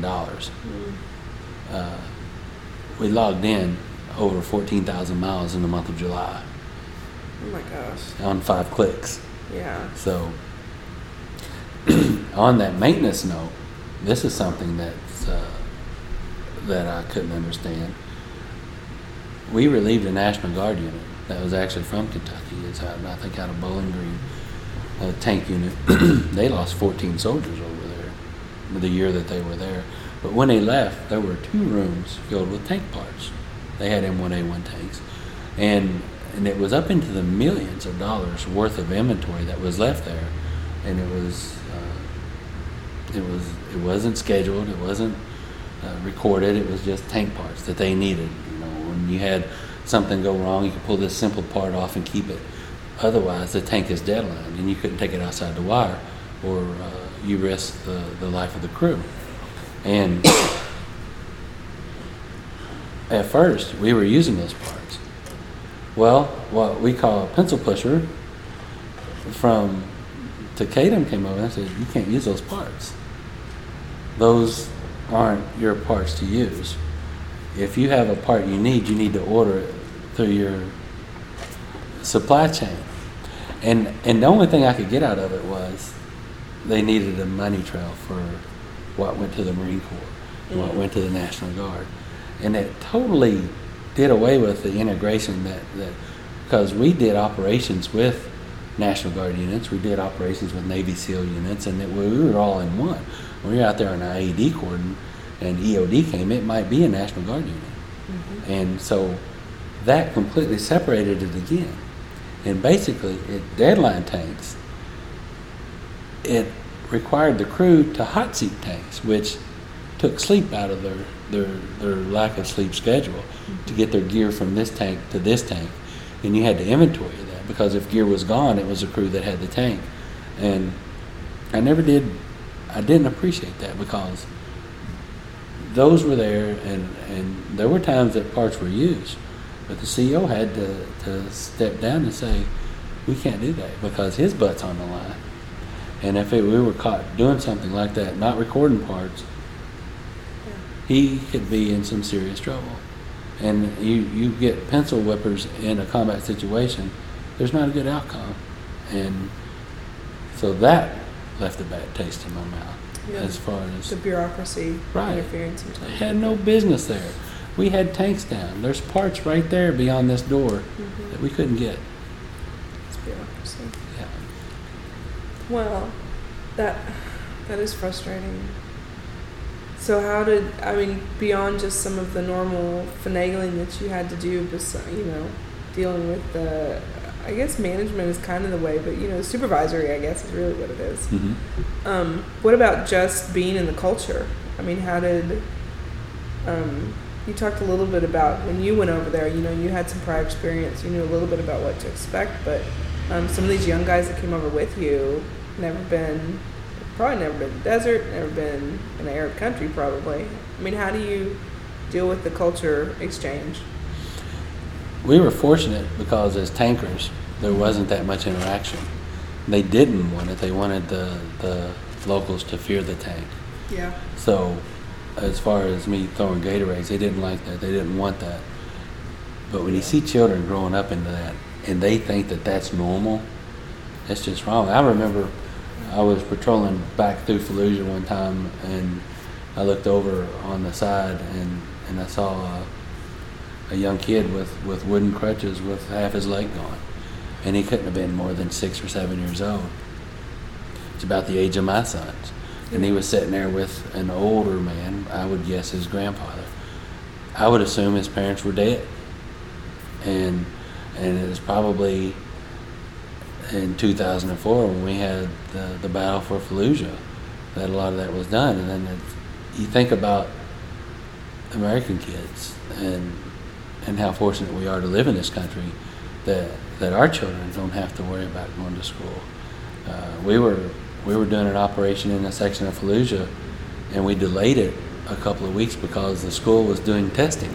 We logged in over 14,000 miles in the month of July. Oh my gosh. On 5 clicks. Yeah. So on that maintenance note, this is something that I couldn't understand. We relieved a National Guard unit that was actually from Kentucky. It's out of Bowling Green, a tank unit. They lost 14 soldiers over there the year that they were there. But when they left, there were 2 rooms filled with tank parts. They had M1A1 tanks, and it was up into the millions of dollars worth of inventory that was left there, and it wasn't scheduled, it wasn't recorded. It was just tank parts that they needed. You know, when you had something go wrong, you could pull this simple part off and keep it. Otherwise, the tank is deadlined, and you couldn't take it outside the wire, or you risk the life of the crew. And at first, we were using those parts. Well, what we call a pencil pusher from Takeda came over and said, "You can't use those parts. Those aren't your parts to use. If you have a part you need to order it through your supply chain." And the only thing I could get out of it was they needed a money trail for what went to the Marine Corps and what went to the National Guard. And it totally did away with the integration that because we did operations with National Guard units, we did operations with Navy SEAL units, and we were all in one. When we were out there on an IED cordon and EOD came, it might be a National Guard unit. Mm-hmm. And so that completely separated it again. And basically, deadline tanks, it required the crew to hot seat tanks, which took sleep out of their lack of sleep schedule to get their gear from this tank to this tank. And you had to inventory that, because if gear was gone, it was the crew that had the tank. And I didn't appreciate that, because those were there, and there were times that parts were used, but the CEO had to step down and say, we can't do that, because his butt's on the line. And if we were caught doing something like that, not recording parts, he could be in some serious trouble. And you get pencil whippers in a combat situation, there's not a good outcome. And so that left a bad taste in my mouth, as far as the bureaucracy interfering sometimes. Had no business there. We had tanks down. There's parts right there beyond this door that we couldn't get. It's bureaucracy. Yeah. Well, that is frustrating. So beyond just some of the normal finagling that you had to do, dealing with the, I guess management is kind of the way, but supervisory, I guess, is really what it is. Mm-hmm. What about just being in the culture? I mean, how did, you talked a little bit about when you went over there, you had some prior experience, you knew a little bit about what to expect, but some of these young guys that came over with you, probably never been in the desert, never been in an Arab country probably. I mean, how do you deal with the culture exchange? We were fortunate because as tankers, there wasn't that much interaction. They didn't want it. They wanted the locals to fear the tank. Yeah. So as far as me throwing Gatorades, they didn't like that. They didn't want that. But when you see children growing up into that and they think that that's normal, that's just wrong. I remember I was patrolling back through Fallujah one time, and I looked over on the side and I saw a young kid with wooden crutches with half his leg gone. And he couldn't have been more than 6 or 7 years old. It's about the age of my sons. And he was sitting there with an older man, I would guess his grandfather. I would assume his parents were dead. And it was probably in 2004 when we had the battle for Fallujah that a lot of that was done. And then you think about American kids and how fortunate we are to live in this country that our children don't have to worry about going to school. We were doing an operation in a section of Fallujah, and we delayed it a couple of weeks because the school was doing testing,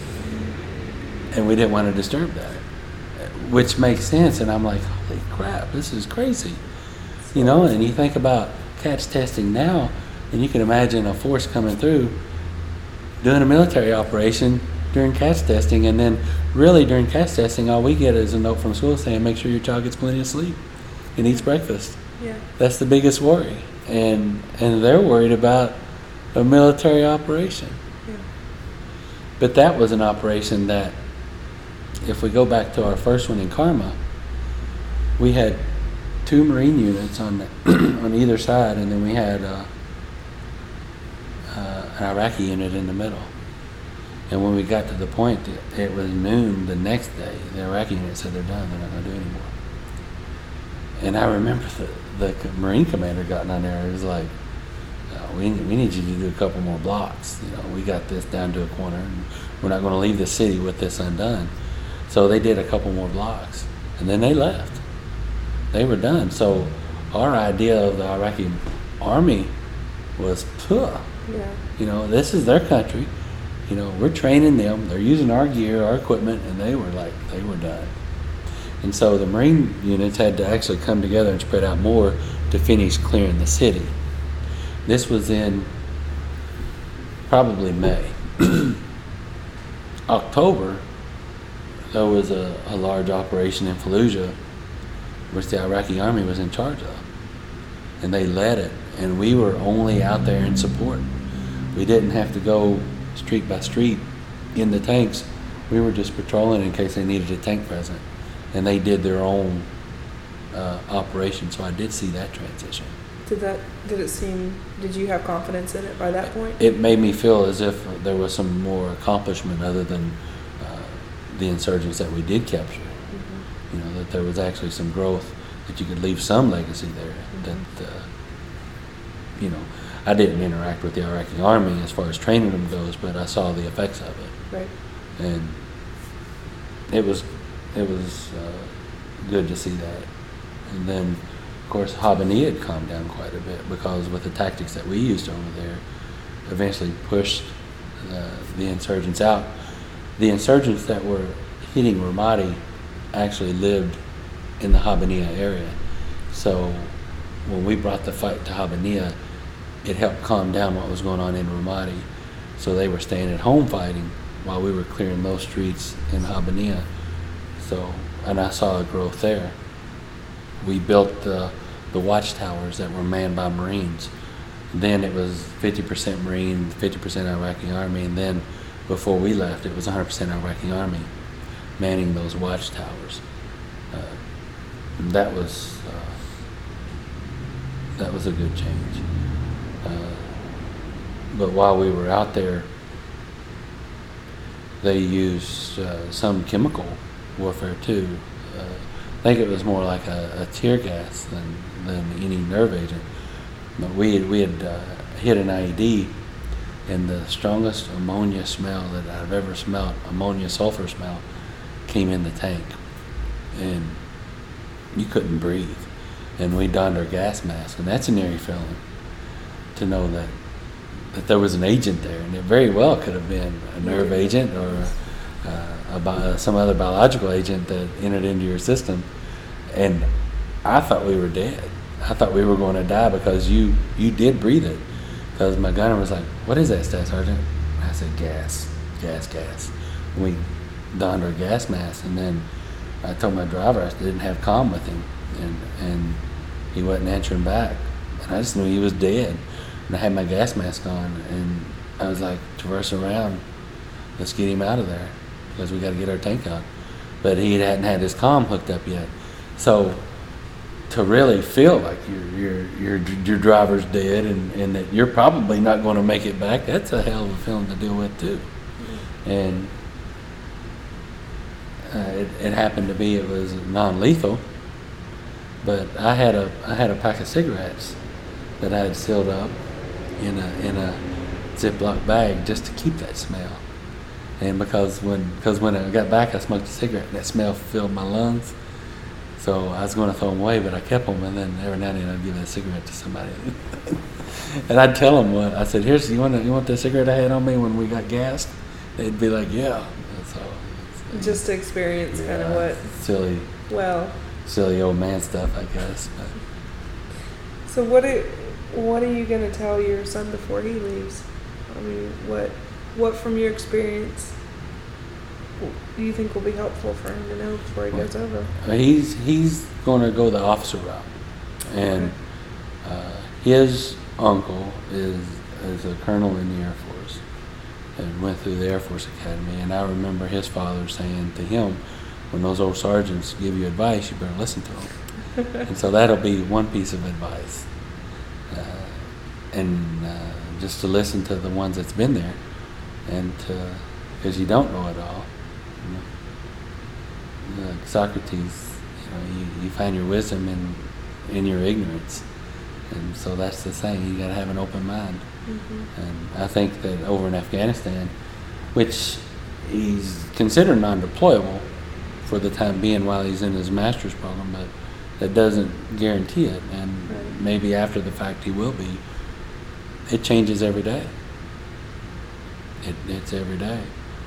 and we didn't want to disturb that, which makes sense. And I'm like, holy crap, this is crazy, And you think about catch testing now, and you can imagine a force coming through doing a military operation during catch testing, and then really during catch testing, all we get is a note from school saying, make sure your child gets plenty of sleep and eats breakfast. Yeah. That's the biggest worry. And they're worried about a military operation. Yeah. But that was an operation that, if we go back to our first one in Karma, we had 2 Marine units on either side, and then we had an Iraqi unit in the middle. And when we got to the point that it was noon the next day, the Iraqi unit said they're done, they're not going to do anymore. And I remember the Marine commander got on there, it was like, we need you to do a couple more blocks. We got this down to a corner, and we're not going to leave the city with this undone. So they did a couple more blocks, and then they left. They were done. So our idea of the Iraqi army was, yeah. This is their country. We're training them. They're using our gear, our equipment, and they were done. And so the Marine units had to actually come together and spread out more to finish clearing the city. This was in probably May. October, there was a large operation in Fallujah, which the Iraqi army was in charge of. And they led it. And we were only out there in support. We didn't have to go street by street in the tanks. We were just patrolling in case they needed a tank present. And they did their own operation. So I did see that transition. Did you have confidence in it by that point? It made me feel as if there was some more accomplishment other than the insurgents that we did capture. Mm-hmm. That there was actually some growth, that you could leave some legacy there. Mm-hmm. That, I didn't interact with the Iraqi army as far as training them goes, but I saw the effects of it. Right. And it was good to see that. And then, of course, Habbaniyah had calmed down quite a bit, because with the tactics that we used over there, eventually pushed the insurgents out. The insurgents that were hitting Ramadi actually lived in the Habbaniyah area. So when we brought the fight to Habbaniyah, it helped calm down what was going on in Ramadi. So they were staying at home fighting while we were clearing those streets in Habbaniyah. And I saw a growth there. We built the watchtowers that were manned by Marines. Then it was 50% Marine, 50% Iraqi Army, and then before we left, it was 100% Iraqi Army manning those watchtowers. That was a good change. But while we were out there, they used some chemical warfare too. I think it was more like a tear gas than any nerve agent. But we had hit an IED, and the strongest ammonia smell that I've ever smelled, ammonia sulfur smell, came in the tank, and you couldn't breathe. And we donned our gas mask, and that's an eerie feeling to know that there was an agent there, and it very well could have been a nerve agent or some other biological agent that entered into your system. And I thought we were dead. I thought we were going to die because you did breathe it. Because my gunner was like, "What is that, Staff Sergeant?" I said, "Gas. And we donned our gas mask, and then I told my driver I didn't have comm with him, and he wasn't answering back. And I just knew he was dead. And I had my gas mask on, and I was like, traverse around, let's get him out of there, because we got to get our tank out. But he hadn't had his comm hooked up yet. So to really feel like your driver's dead and that you're probably not going to make it back, that's a hell of a feeling to deal with too. And it happened to be, it was non-lethal, but I had a pack of cigarettes that I had sealed up in a Ziploc bag just to keep that smell. And because when I got back, I smoked a cigarette, and that smell filled my lungs. So I was going to throw them away, but I kept them, and then every now and then I'd give that cigarette to somebody. And I'd tell them what I said. You want the cigarette I had on me when we got gassed? They'd be like, yeah. So just to experience kind of what silly old man stuff, I guess. But. So what are you going to tell your son before he leaves? I mean, what from your experience do you think will be helpful for him to know before he goes over? He's going to go the officer route, and his uncle is a colonel in the Air Force and went through the Air Force Academy. And I remember his father saying to him, when those old sergeants give you advice, you better listen to them. And so that'll be one piece of advice. And just to listen to the ones that's been there, and because you don't know it all. Like Socrates, you find your wisdom in your ignorance, and so that's the thing. You got to have an open mind. Mm-hmm. And I think that over in Afghanistan, which he's considered non-deployable for the time being while he's in his master's program, but that doesn't guarantee it. And right. Maybe after the fact he will be. It changes every day. It's every day.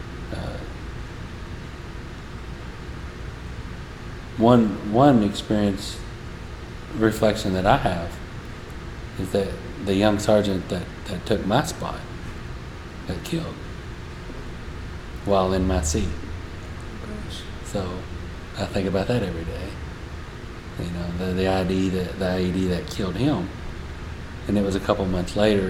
One experience, reflection that I have is that the young sergeant that took my spot got killed while in my seat. Gosh. So I think about that every day. The IED that killed him, and it was a couple months later.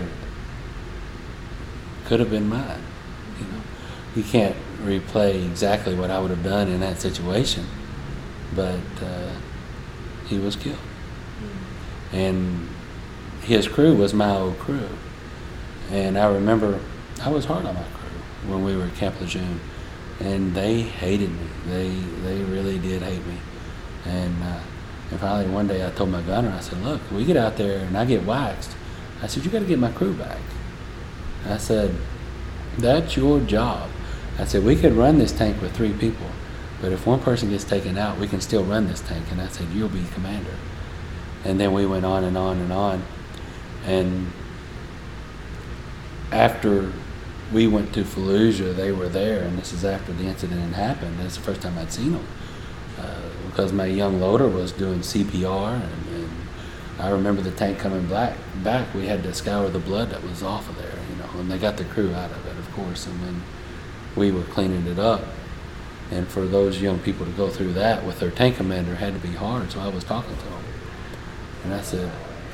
Could have been mine. You can't replay exactly what I would have done in that situation, but he was killed. And his crew was my old crew. And I remember I was hard on my crew when we were at Camp Lejeune, and they hated me. They really did hate me. And finally one day I told my gunner, I said, look, we get out there and I get waxed. I said, you got to get my crew back. I said, that's your job. I said, we could run this tank with 3 people, but if one person gets taken out, we can still run this tank. And I said, you'll be commander. And then we went on and on and on. And after we went to Fallujah, they were there, and this is after the incident had happened. That's the first time I'd seen them. Because my young loader was doing CPR, and I remember the tank coming back. We had to scour the blood that was off of there, and they got the crew out of it, of course, and then we were cleaning it up. And for those young people to go through that with their tank commander had to be hard, so I was talking to them. And I said,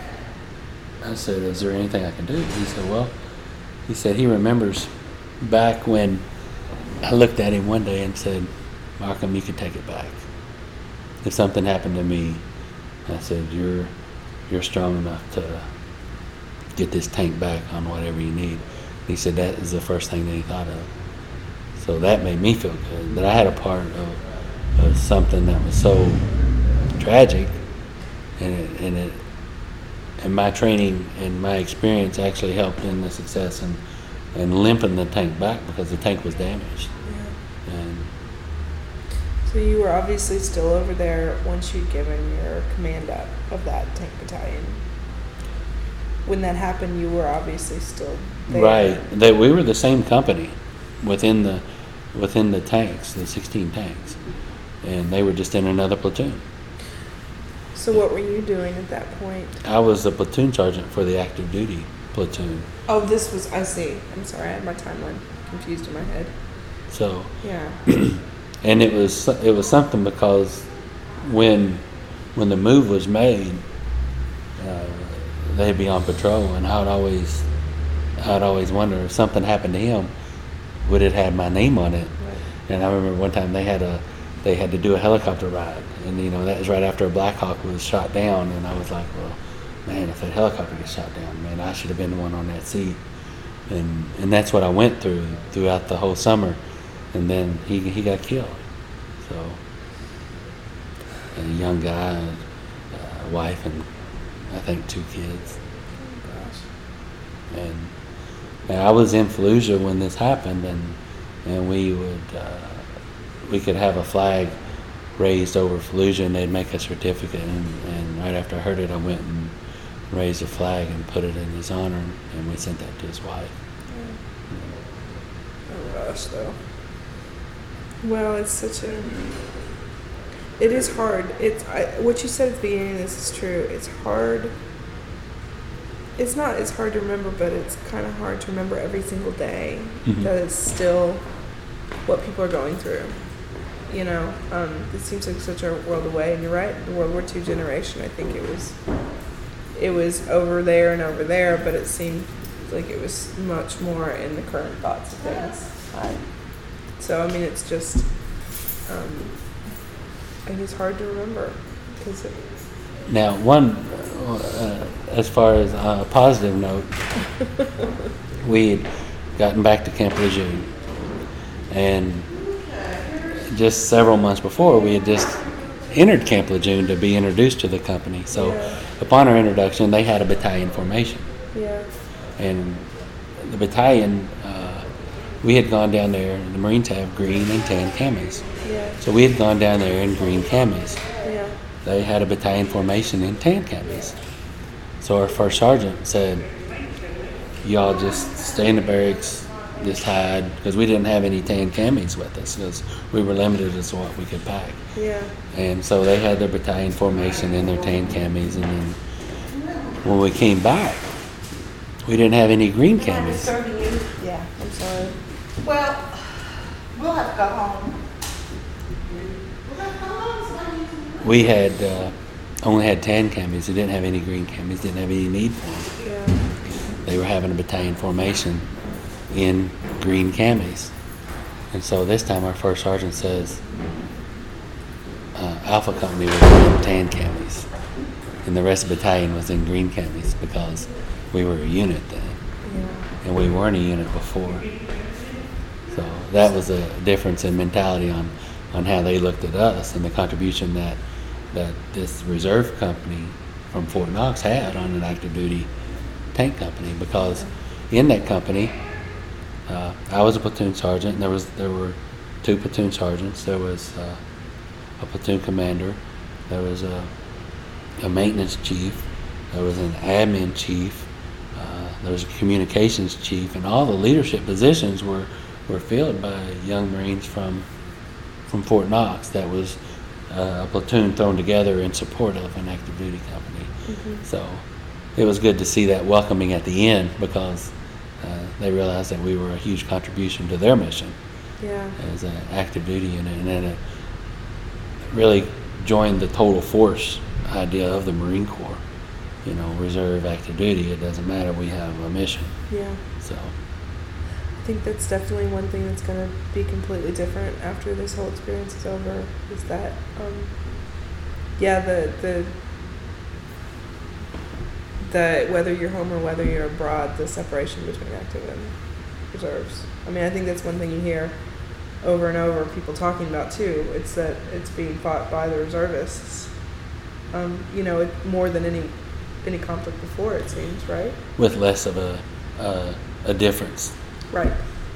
is there anything I can do? He said, well, he remembers back when I looked at him one day and said, Markham, you can take it back. If something happened to me, I said, you're strong enough to get this tank back on whatever you need. He said that is the first thing that he thought of. So that made me feel good, that I had a part of something that was so tragic, and my training and my experience actually helped in the success and limping the tank back because the tank was damaged. Yeah. And so you were obviously still over there once you'd given your command up of that tank battalion. When that happened, you were obviously still there. Right. We were the same company within the tanks, the 16 tanks, and they were just in another platoon. So what were you doing at that point? I was the platoon sergeant for the active duty platoon. Oh, I see. I'm sorry, I had my timeline confused in my head. So yeah. And it was something because when the move was made, they'd be on patrol, and I'd always wonder if something happened to him, would it have my name on it? Right. And I remember one time they had to do a helicopter ride, and that was right after a Black Hawk was shot down, and I was like, well, man, if that helicopter gets shot down, man, I should have been the one on that seat. And that's what I went throughout the whole summer, and then he got killed. So a young guy, a wife, and I think 2 kids. Oh, gosh. And I was in Fallujah when this happened, and we could have a flag raised over Fallujah, and they'd make a certificate. And right after I heard it, I went and raised a flag and put it in his honor, and we sent that to his wife. Oh gosh, though. Well, it is hard. What you said at the beginning of this is true. It's hard. It's hard to remember, but it's kind of hard to remember every single day that it's still what people are going through. It seems like such a world away, and you're right. The World War II generation, I think it was over there and over there, but it seemed like it was much more in the current thoughts of things. So I mean, it's just, it's hard to remember because. Now, one, as far as a positive note, we had gotten back to Camp Lejeune, and just several months before, we had just entered Camp Lejeune to be introduced to the company. So upon our introduction, they had a battalion formation. Yeah. And the battalion, we had gone down there, and the Marines have green and tan camis. Yeah. So we had gone down there in green camis. Yeah. They had a battalion formation in tan camis. So our first sergeant said, y'all just stay in the barracks, just hide, because we didn't have any tan camis with us, because we were limited as to what we could pack. Yeah. And so they had their battalion formation in their tan camis, and then when we came back, we didn't have any green camis. Yeah. I'm sorry. Well, we'll have to go home. We had only had tan camis. We didn't have any green camis, didn't have any need for them. Yeah. They were having a battalion formation in green camis. And so this time our first sergeant says, Alpha Company was in tan camis, and the rest of the battalion was in green camis, because we were a unit then, Yeah. and we weren't a unit before. So that was a difference in mentality on how they looked at us, and the contribution that this reserve company from Fort Knox had on an active duty tank company. Because in that company, I was a platoon sergeant, and there were two platoon sergeants. There was a platoon commander. There was a maintenance chief. There was an admin chief. There was a communications chief, and all the leadership positions were filled by young Marines from Fort Knox. That was a platoon thrown together in support of an active duty company. Mm-hmm. So it was good to see that welcoming at the end, because they realized that we were a huge contribution to their mission Yeah. as an active duty unit, and then it really joined the total force idea of the Marine Corps. You know, reserve, active duty, it doesn't matter, we have a mission. Yeah. So I think that's definitely one thing that's going to be completely different after this whole experience is over. Is that, the whether you're home or whether you're abroad, the separation between active and reserves. I mean, I think that's one thing you hear over and over people talking about too. It's that it's being fought by the reservists. More than any conflict before, it seems, right? with less of a difference. Right.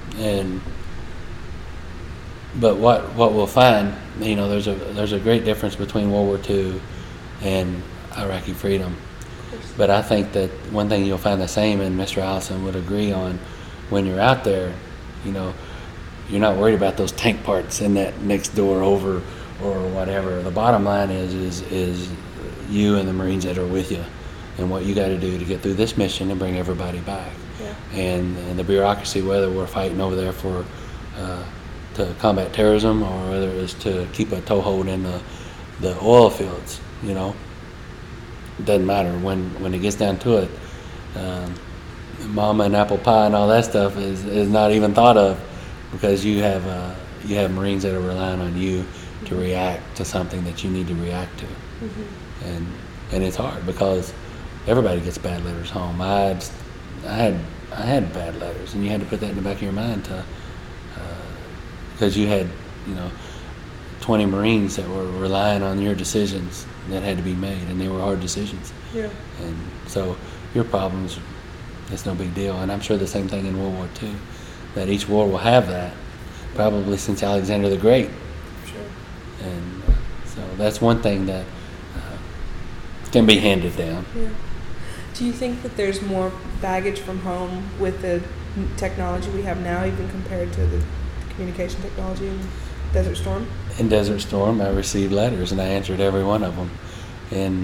But what we'll find, there's a great difference between World War II and Iraqi freedom. But I think that one thing you'll find the same, and Mr. Allison would agree on, when you're out there, you're not worried about those tank parts in that next door over or whatever. The bottom line is you and the Marines that are with you, and what you got to do to get through this mission and bring everybody back. Yeah. And the bureaucracy, whether we're fighting over there for to combat terrorism, or whether it's to keep a toehold in the oil fields, it doesn't matter. When it gets down to it, mama and apple pie and all that stuff is not even thought of, because you have Marines that are relying on you to react to something that you need to react to. Mm-hmm. And it's hard, because everybody gets bad letters home. I had bad letters, and you had to put that in the back of your mind because you had 20 Marines that were relying on your decisions that had to be made, and they were hard decisions. Yeah. And so your problems, it's no big deal. And I'm sure the same thing in World War II, that each war will have that, probably since Alexander the Great. Sure. And so that's one thing that can be handed down. Yeah. Do you think that there's more baggage from home with the technology we have now, even compared to the communication technology in Desert Storm? In Desert Storm, I received letters, and I answered every one of them. In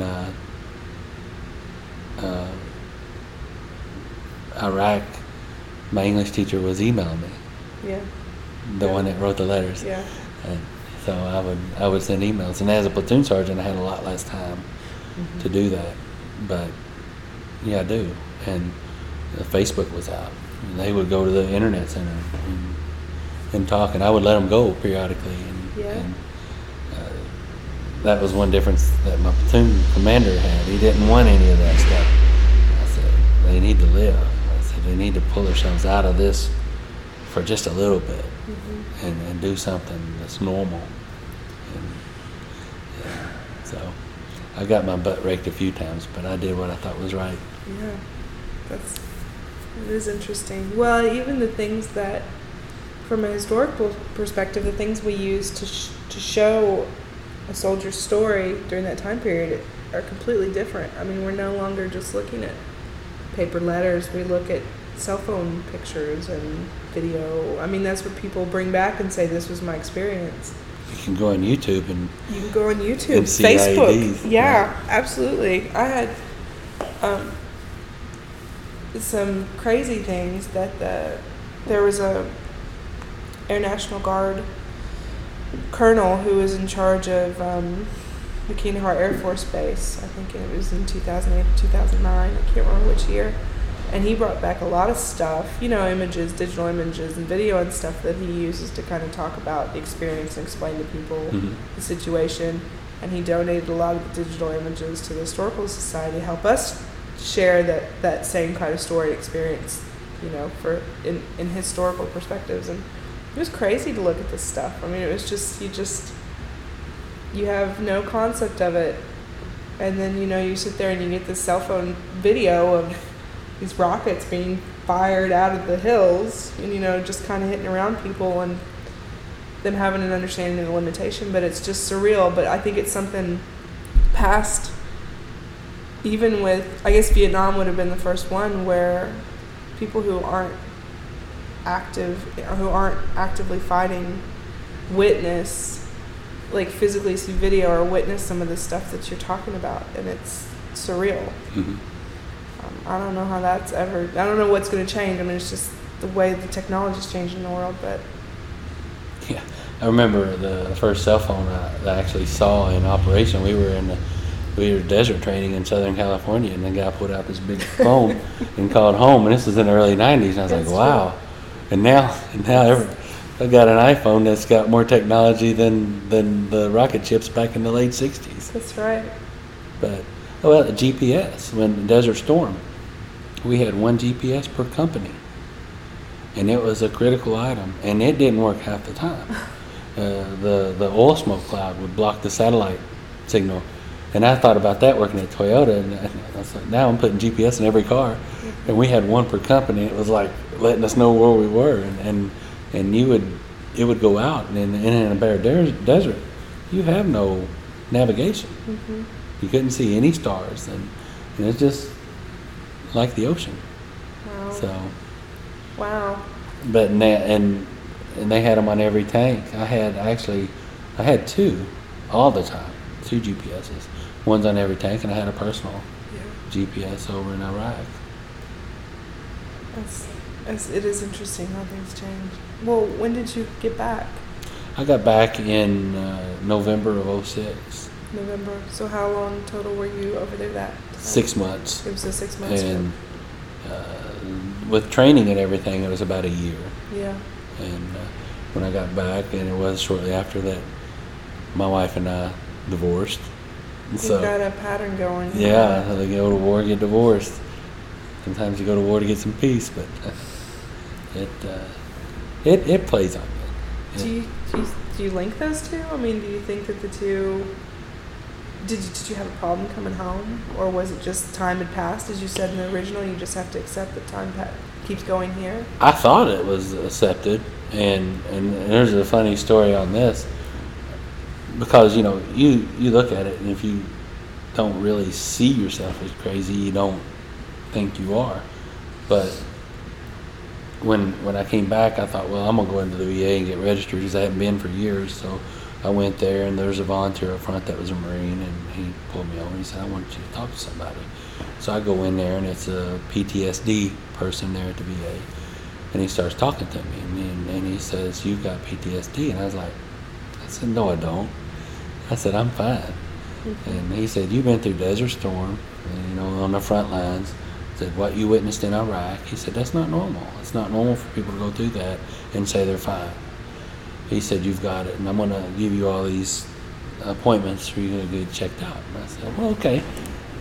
Iraq, my English teacher was emailing me, Yeah. the one that wrote the letters. Yeah. And so I would send emails, and as a platoon sergeant, I had a lot less time to do that. But yeah, I do. And Facebook was out, and they would go to the internet center and talk, and I would let them go periodically. And that was one difference that my platoon commander had. He didn't want any of that stuff. I said, they need to live. I said, they need to pull themselves out of this for just a little bit and do something that's normal. And, yeah, so I got my butt raked a few times, but I did what I thought was right. Yeah, it is interesting. Well, even the things that, from a historical perspective, the things we use to show a soldier's story during that time period are completely different. I mean, we're no longer just looking at paper letters. We look at cell phone pictures and video. I mean, that's what people bring back and say, this was my experience. You can go on YouTube and see Facebook. IEDs. Yeah, Right. absolutely. I had some crazy things that there was a Air National Guard colonel who was in charge of the Kandahar Air Force Base. I think it was in 2008 or 2009. I can't remember which year. And he brought back a lot of stuff, images, digital images, and video and stuff that he uses to kind of talk about the experience and explain to people the situation. And he donated a lot of the digital images to the Historical Society to help us share that same kind of story experience, for in historical perspectives. And it was crazy to look at this stuff. I mean, it was just you have no concept of it, and then you sit there and you get this cell phone video of these rockets being fired out of the hills, and just kind of hitting around people and them having an understanding of the limitation. But it's just surreal. But I think it's something past, even with, I guess Vietnam would have been the first one where people who aren't actively fighting witness, like physically see video or witness some of the stuff that you're talking about, and it's surreal. I don't know how I don't know what's going to change. I mean, it's just the way the technology's changing the world. But yeah, I remember the first cell phone I actually saw in operation. We were desert training in Southern California, and the guy put out this big phone and called home, and this was in the early 90s, and I was That's like, wow. True. And now I got an iPhone that's got more technology than the rocket ships back in the late 60s. That's right. But, GPS, when Desert Storm, we had one GPS per company, and it was a critical item, and it didn't work half the time. The oil smoke cloud would block the satellite signal, and I thought about that working at Toyota, and I was like, now I'm putting GPS in every car, and we had one per company. It was like letting us know where we were, and it would go out, and in a bare desert, you have no navigation. You couldn't see any stars, and it's just like the ocean. Wow. So. Wow. But and they had them on every tank. I had two all the time, 2 GPSs. One's on every tank, and I had a personal GPS over in Iraq. It is interesting how things change. Well, when did you get back? I got back in November of 2006. November. So how long total were you over there that time? 6 months. It was a 6 months trip. And with training and everything, it was about a year. Yeah. And when I got back, and it was shortly after that, my wife and I divorced. You've got a pattern going. Yeah, they go to war, get divorced. Sometimes you go to war to get some peace, but it plays on you. Do you link those two? I mean, do you think that the two? Did you have a problem coming home, or was it just time had passed? As you said in the original, you just have to accept that time keeps going here. I thought it was accepted, and there's a funny story on this, because you look at it, and if you don't really see yourself as crazy, you don't think you are. But when I came back, I thought, well, I'm gonna go into the VA and get registered, because I hadn't been for years. So I went there, and there's a volunteer up front that was a Marine, and he pulled me over and he said, I want you to talk to somebody. So I go in there, and it's a PTSD person there at the VA, and he starts talking to me, and he says, you've got PTSD. And I said, no, I don't. I said, I'm fine. And he said, you've been through Desert Storm, and, on the front lines. Said, what you witnessed in Iraq. He said, that's not normal. It's not normal for people to go through that and say they're fine. He said, you've got it, and I'm going to give you all these appointments for you to get checked out. And I said, well, okay.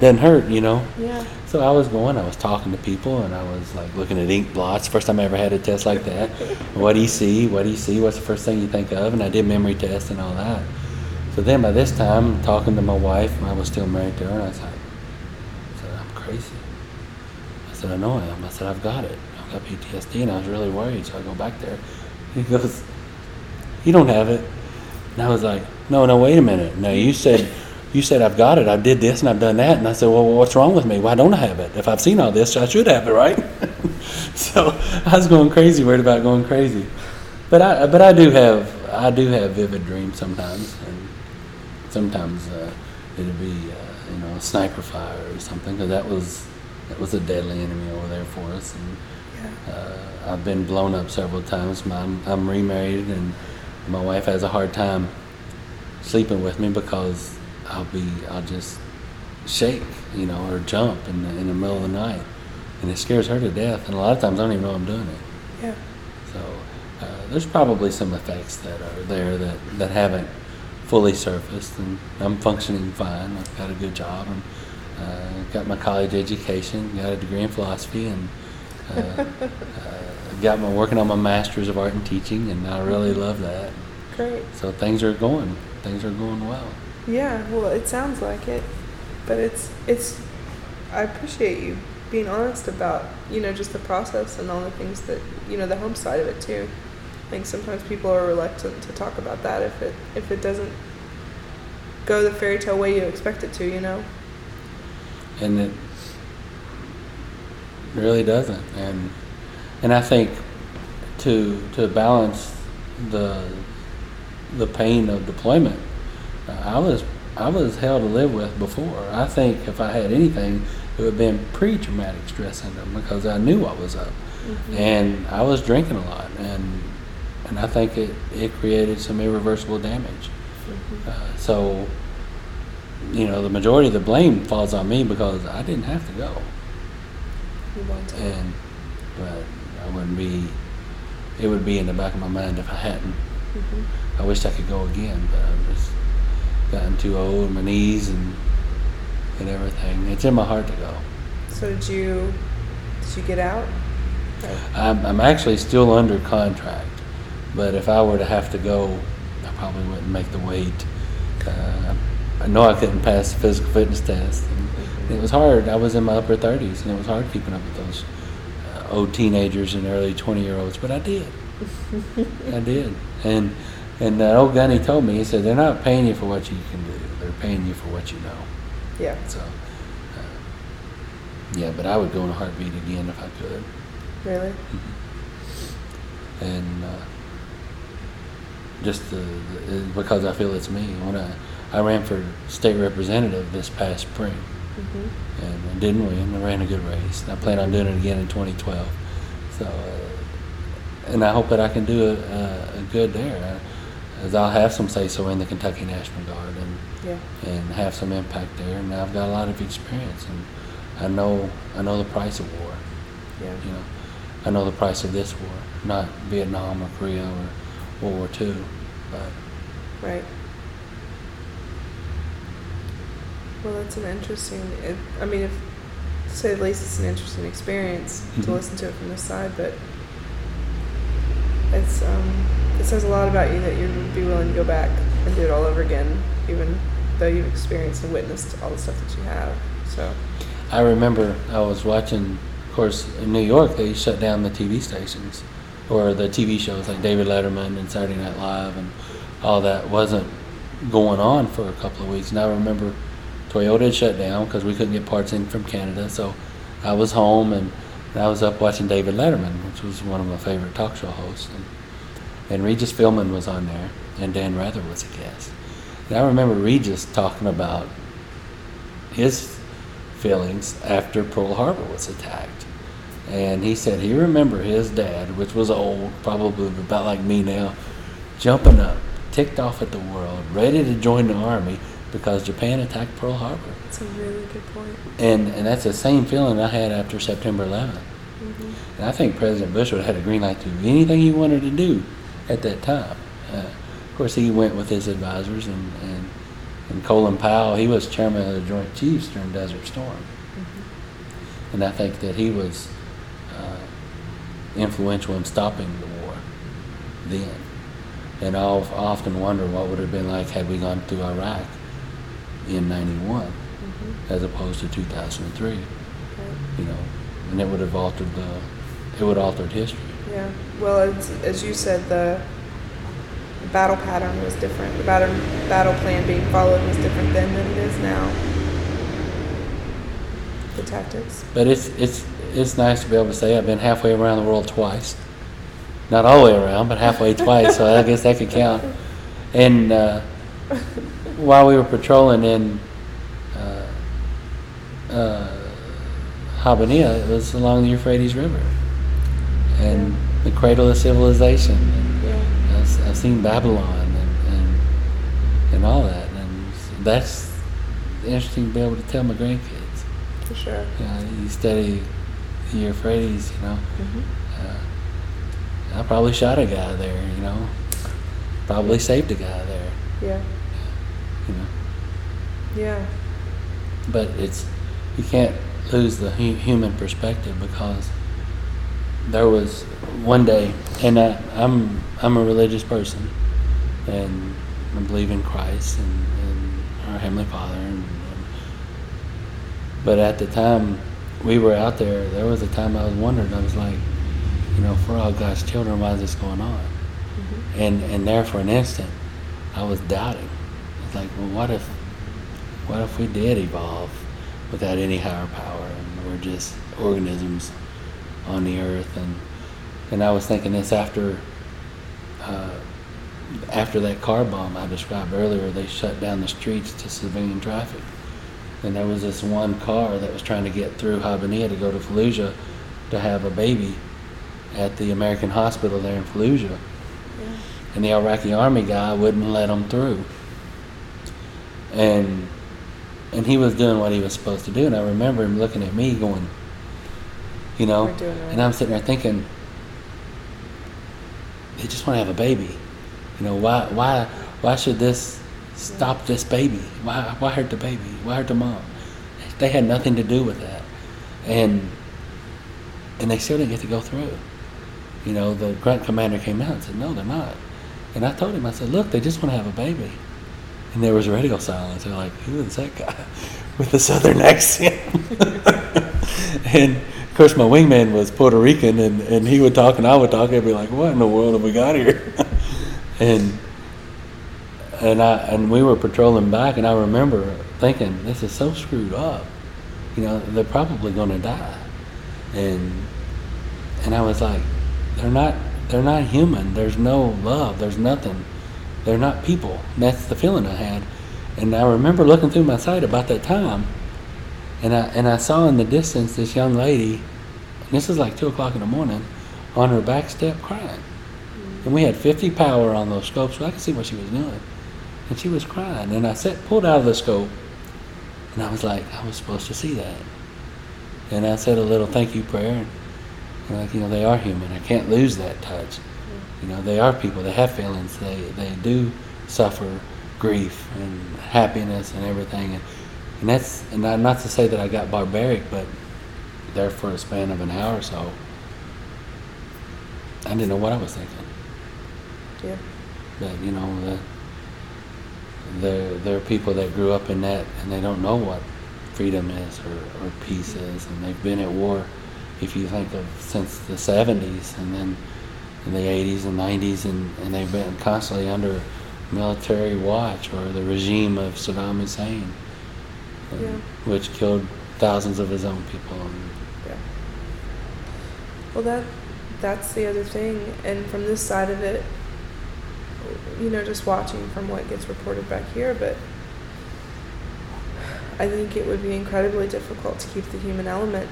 doesn't hurt, you know. Yeah. So I was talking to people, and I was like looking at ink blots. First time I ever had a test like that. What do you see? What do you see? What's the first thing you think of? And I did memory tests and all that. So then by this time, talking to my wife, I was still married to her, and I said, I'm crazy. I said, I know I am. I said, I've got it. I've got PTSD, and I was really worried. So I go back there. He goes, you don't have it. And I was like, no, wait a minute. No, you said I've got it. I did this and I've done that. And I said, well, what's wrong with me? Why don't I have it? If I've seen all this, I should have it, right? So I was going crazy, worried about going crazy. But I do have vivid dreams sometimes, and sometimes it'll be a sniper fire or something, because that was a deadly enemy over there for us. And I've been blown up several times. I'm remarried, and my wife has a hard time sleeping with me because I'll just shake, or jump in the middle of the night, and it scares her to death. And a lot of times I don't even know I'm doing it. Yeah. So there's probably some effects that are there that haven't fully surfaced, and I'm functioning fine. I've got a good job, and got my college education, got a degree in philosophy, and working on my master's of art and teaching, and I really love that. Great. So things are going well. Yeah, well, it sounds like it, but it's I appreciate you being honest about, just the process and all the things that, the home side of it too. I think sometimes people are reluctant to talk about that if it doesn't go the fairy tale way you expect it to, And it really doesn't. And I think to balance the pain of deployment, I was hell to live with before. I think if I had anything, it would have been pre-traumatic stress syndrome, because I knew what was up. Mm-hmm. And I was drinking a lot, and I think it created some irreversible damage. Mm-hmm. So the majority of the blame falls on me, because I didn't have to go. You want to. But I wouldn't be. It would be in the back of my mind if I hadn't. Mm-hmm. I wished I could go again, but I've just gotten too old, my knees and everything. It's in my heart to go. So did you get out? I'm actually still under contract, but if I were to have to go, I probably wouldn't make the weight. I know I couldn't pass the physical fitness test, and it was hard. I was in my upper 30s, and it was hard keeping up with those old teenagers and early 20-year-olds, but I did. I did. And that old gunny told me, he said, they're not paying you for what you can do, they're paying you for what you know. Yeah. So, but I would go in a heartbeat again if I could. Really? Mm-hmm. And just because I feel it's me. When I ran for state representative this past spring, mm-hmm. and I didn't win. I ran a good race. I plan on doing it again in 2012. So, and I hope that I can do a good there, as I'll have some say-so in the Kentucky National Guard, and have some impact there. And I've got a lot of experience, and I know the price of war. Yeah. I know the price of this war, not Vietnam or Korea or World War II, but. Right. Well, that's an interesting. To say the least, it's an interesting experience mm-hmm. to listen to it from this side. But it says a lot about you that you would be willing to go back and do it all over again, even though you've experienced and witnessed all the stuff that you have. So. I remember I was watching, of course, in New York, they shut down the TV stations, or the TV shows like David Letterman and Saturday Night Live, and all that wasn't going on for a couple of weeks. And I remember Toyota had shut down because we couldn't get parts in from Canada, so I was home, and I was up watching David Letterman, which was one of my favorite talk show hosts, and Regis Philbin was on there, and Dan Rather was a guest. And I remember Regis talking about his feelings after Pearl Harbor was attacked, and he said he remembered his dad, which was old, probably about like me now, jumping up, ticked off at the world, ready to join the army because Japan attacked Pearl Harbor. That's a really good point. And that's the same feeling I had after September 11th. Mm-hmm. And I think President Bush would have had a green light to do anything he wanted to do at that time. Of course, he went with his advisors, and And Colin Powell, he was chairman of the Joint Chiefs during Desert Storm. And I think that he was influential in stopping the war then. And I've often wondered what would it have been like had we gone through Iraq in 91 as opposed to 2003. Right. You know, and it would have altered history. Yeah. Well, as you said, the battle pattern was different. The battle plan being followed was different then than it is now. The tactics. But it's nice to be able to say I've been halfway around the world twice. Not all the way around, but halfway twice, so I guess that could count. And while we were patrolling in Habanilla, it was along the Euphrates River. And the cradle of civilization. And I've seen Babylon and all that. And that's interesting to be able to tell my grandkids. For sure. You know, you study the Euphrates, you know. I probably shot a guy there, you know. Probably saved a guy there. Yeah. You know. Yeah. But you can't lose the human perspective, because there was one day, and I'm a religious person, and I believe in Christ and our Heavenly Father, but at the time we were out there was a time I was wondering. I was like, you know, for all God's children, why is this going on? And there for an instant, I was doubting. It's like, well, what if we did evolve without any higher power, and we're just organisms on the earth? And I was thinking this after that car bomb I described earlier. They shut down the streets to civilian traffic, and there was this one car that was trying to get through Habanilla to go to Fallujah to have a baby at the American hospital there in Fallujah. And the Iraqi army guy wouldn't let him through. And he was doing what he was supposed to do. And I remember him looking at me going, you know, and I'm sitting there thinking, they just want to have a baby. You know, why should this stop this baby? Why hurt the baby? Why hurt the mom? They had nothing to do with that. And they still didn't get to go through. You know, the grunt commander came out and said, no, they're not. And I told him, I said, look, they just want to have a baby. And there was radio silence. They're like, who is that guy with the southern accent? And of course my wingman was Puerto Rican, and he would talk and I would talk. I'd be like, what in the world have we got here? and we were patrolling back, and I remember thinking, this is so screwed up. You know, they're probably going to die. And I was like, they're not human. There's no love. There's nothing. They're not people. And that's the feeling I had. And I remember looking through my sight about that time, and I saw in the distance this young lady, and this is like 2 o'clock in the morning, on her back step crying. And we had 50 power on those scopes, so I could see what she was doing. And she was crying. And I pulled out of the scope, and I was like, I was supposed to see that. And I said a little thank you prayer. And like, you know, they are human. I can't lose that touch. You know, they are people. They have feelings. They do suffer grief and happiness and everything. And that's, and not to say that I got barbaric, but there for a span of an hour or so, I didn't know what I was thinking. Yeah. But, you know, there are people that grew up in that, and they don't know what freedom is or peace is, and they've been at war, if you think of, since the 70s, and then in the 80s and 90s, and they've been constantly under military watch, or the regime of Saddam Hussein, which killed thousands of his own people. Yeah. Well, that's the other thing, and from this side of it, you know, just watching from what gets reported back here, but I think it would be incredibly difficult to keep the human element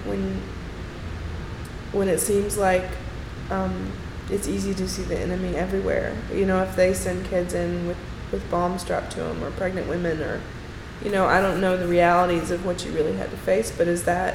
when it seems like it's easy to see the enemy everywhere. You know, if they send kids in with bombs strapped to them, or pregnant women, or, you know, I don't know the realities of what you really had to face, but is that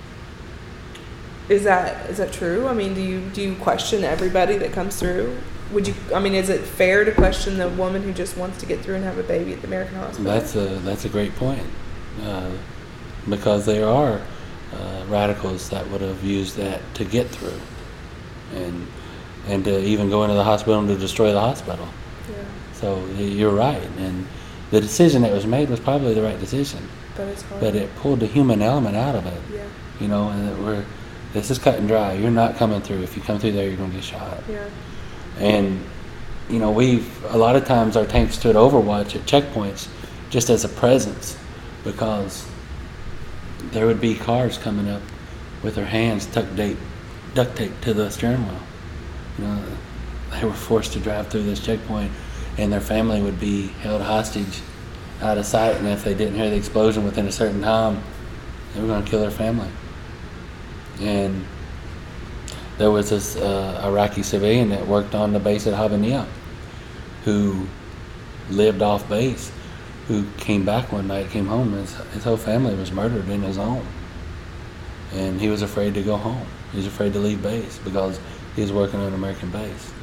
true? I mean, do you question everybody that comes through would you? I mean, is it fair to question the woman who just wants to get through and have a baby at the American hospital? That's a great point, because there are radicals that would have used that to get through, and to even go into the hospital and to destroy the hospital. Yeah. So you're right, and the decision that was made was probably the right decision. But it's hard. But it pulled the human element out of it. Yeah. You know, and this is cut and dry. You're not coming through. If you come through there, you're going to get shot. Yeah. And, you know, a lot of times our tanks stood overwatch at checkpoints just as a presence, because there would be cars coming up with their hands duct taped to the steering wheel. You know, they were forced to drive through this checkpoint, and their family would be held hostage out of sight, and if they didn't hear the explosion within a certain time, they were going to kill their family. And there was this Iraqi civilian that worked on the base at Habbaniyah who lived off base, who came back one night, came home, and his whole family was murdered in his home. And he was afraid to go home. He was afraid to leave base because he was working on an American base.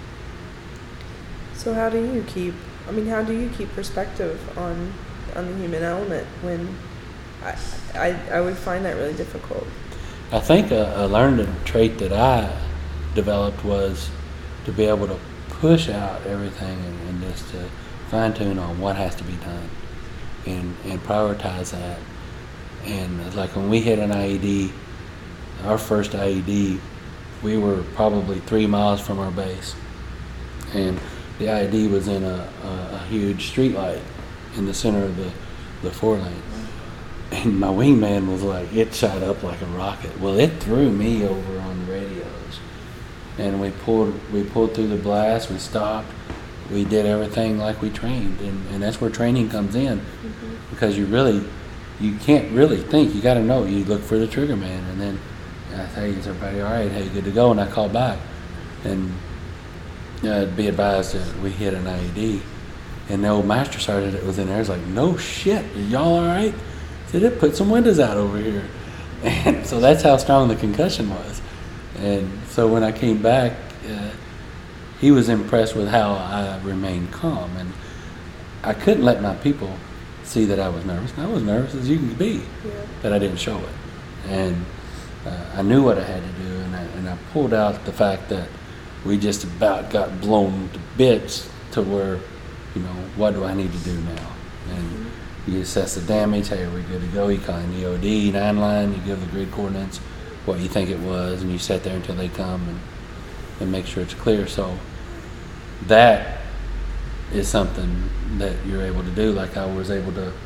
So how do you keep perspective on the human element when I would find that really difficult? I think a learned trait that I developed was to be able to push out everything and just to fine tune on what has to be done and prioritize that. And it's like when we hit an IED, our first IED, we were probably 3 miles from our base. And the IED was in a huge street light in the center of the 4-lane. And my wingman was like, it shot up like a rocket. Well, it threw me over on the radios. And we pulled through the blast, we stopped, we did everything like we trained. And that's where training comes in. Mm-hmm. Because you can't really think. You got to know. You look for the trigger man. And then I say, is everybody all right? Hey, good to go? And I call back. And be advised that we hit an IED. And the old master sergeant that was in there was like, no shit, are y'all all right? I said, it put some windows out over here. And so that's how strong the concussion was. And so when I came back, he was impressed with how I remained calm. And I couldn't let my people see that I was nervous. And I was nervous as you can be, but I didn't show it. And I knew what I had to do, and I pulled out the fact that we just about got blown to bits to where, you know, what do I need to do now? And you assess the damage. Hey, are we good to go? You call an EOD 9-line. You give the grid coordinates, what you think it was, and you sit there until they come and make sure it's clear. So that is something that you're able to do. Like I was able to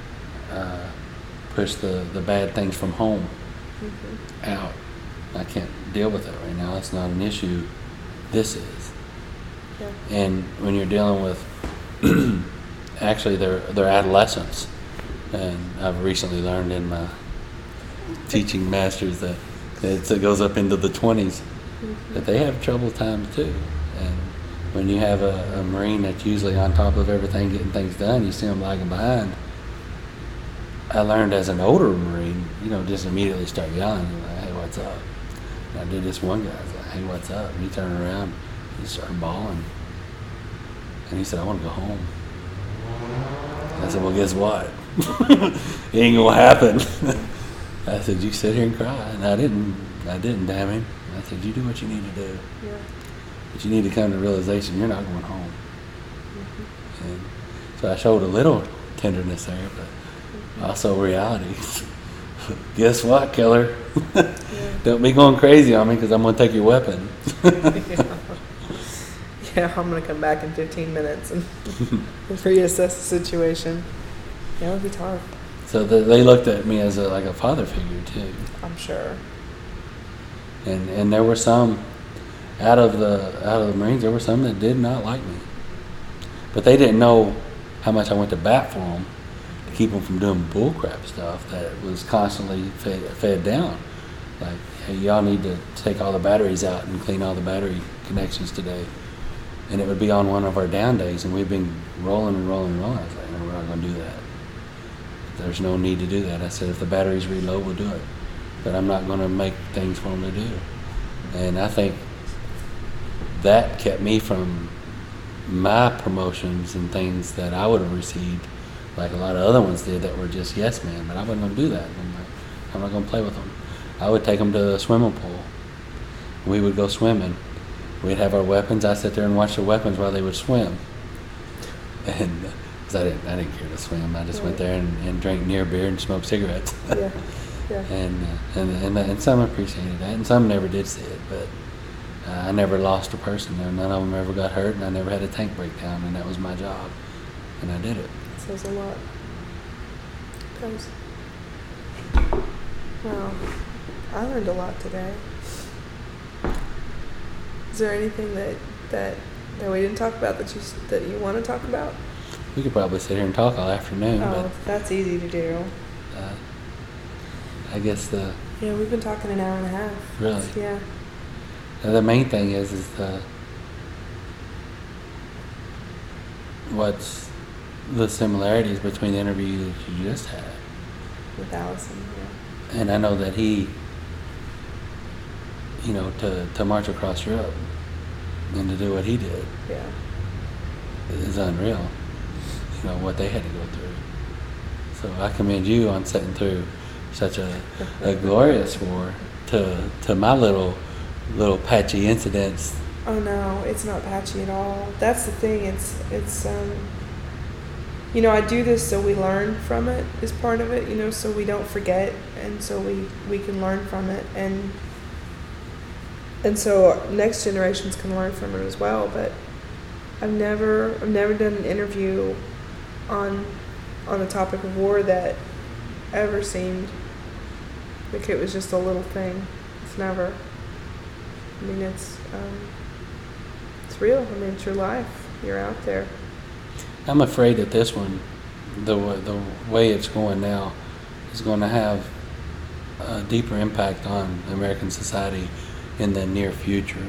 push the bad things from home out. I can't deal with it right now. It's not an issue. This is. Yeah. And when you're dealing with actually they're adolescents, and I've recently learned in my teaching masters that it goes up into the 20s, that they have troubled times too. And when you have a Marine that's usually on top of everything, getting things done, you see them lagging behind. I learned as an older Marine, you know, just immediately start yelling, like, hey, what's up? And I did this one guy, I was like, hey, what's up? And he turned around, he started bawling. And he said, I want to go home. And I said, well, guess what? It ain't gonna happen. I said, you sit here and cry. And I didn't, damn him. I said, you do what you need to do. Yeah. But you need to come to the realization you're not going home. And so I showed a little tenderness there, but also reality. Guess what, killer? Don't be going crazy on me, because I'm going to take your weapon. Yeah, I'm going to come back in 15 minutes and reassess the situation. Yeah, it would be tough. So they looked at me as like a father figure too. I'm sure. And there were some out of the Marines. There were some that did not like me, but they didn't know how much I went to bat for them to keep them from doing bullcrap stuff that was constantly fed down. Like, hey, y'all need to take all the batteries out and clean all the battery connections today. And it would be on one of our down days, and we've been rolling. I was like, no, we're not going to do that. There's no need to do that. I said, if the batteries reload, we'll do it. But I'm not going to make things for them to do. And I think that kept me from my promotions and things that I would have received, like a lot of other ones did that were just yes men. But I wasn't going to do that. I'm not going to play with them. I would take them to the swimming pool. We would go swimming. We'd have our weapons. I'd sit there and watch the weapons while they would swim. And because I didn't care to swim. I just went there and drank near beer and smoked cigarettes. Yeah. Yeah. And some appreciated that, and some never did see it. But I never lost a person there. None of them ever got hurt, and I never had a tank breakdown, and that was my job, and I did it. Says a lot. Does. Well, I learned a lot today. Is there anything that we didn't talk about that you want to talk about? We could probably sit here and talk all afternoon, but that's easy to do. I guess we've been talking an hour and a half. Really? Yeah. The main thing is what's the similarities between the interview that you just had with Allison. Yeah. And I know that he, to march across Europe and to do what he did, is unreal. What they had to go through. So I commend you on sitting through such a glorious war to my little patchy incidents. Oh no, it's not patchy at all. That's the thing. It's I do this so we learn from it is part of it, so we don't forget, and so we can learn from it, and so next generations can learn from it as well. But I've never done an interview on the topic of war that ever seemed like it was just a little thing. It's never. I mean, it's real. I mean, it's your life. You're out there. I'm afraid that this one, the way it's going now, is going to have a deeper impact on American society in the near future.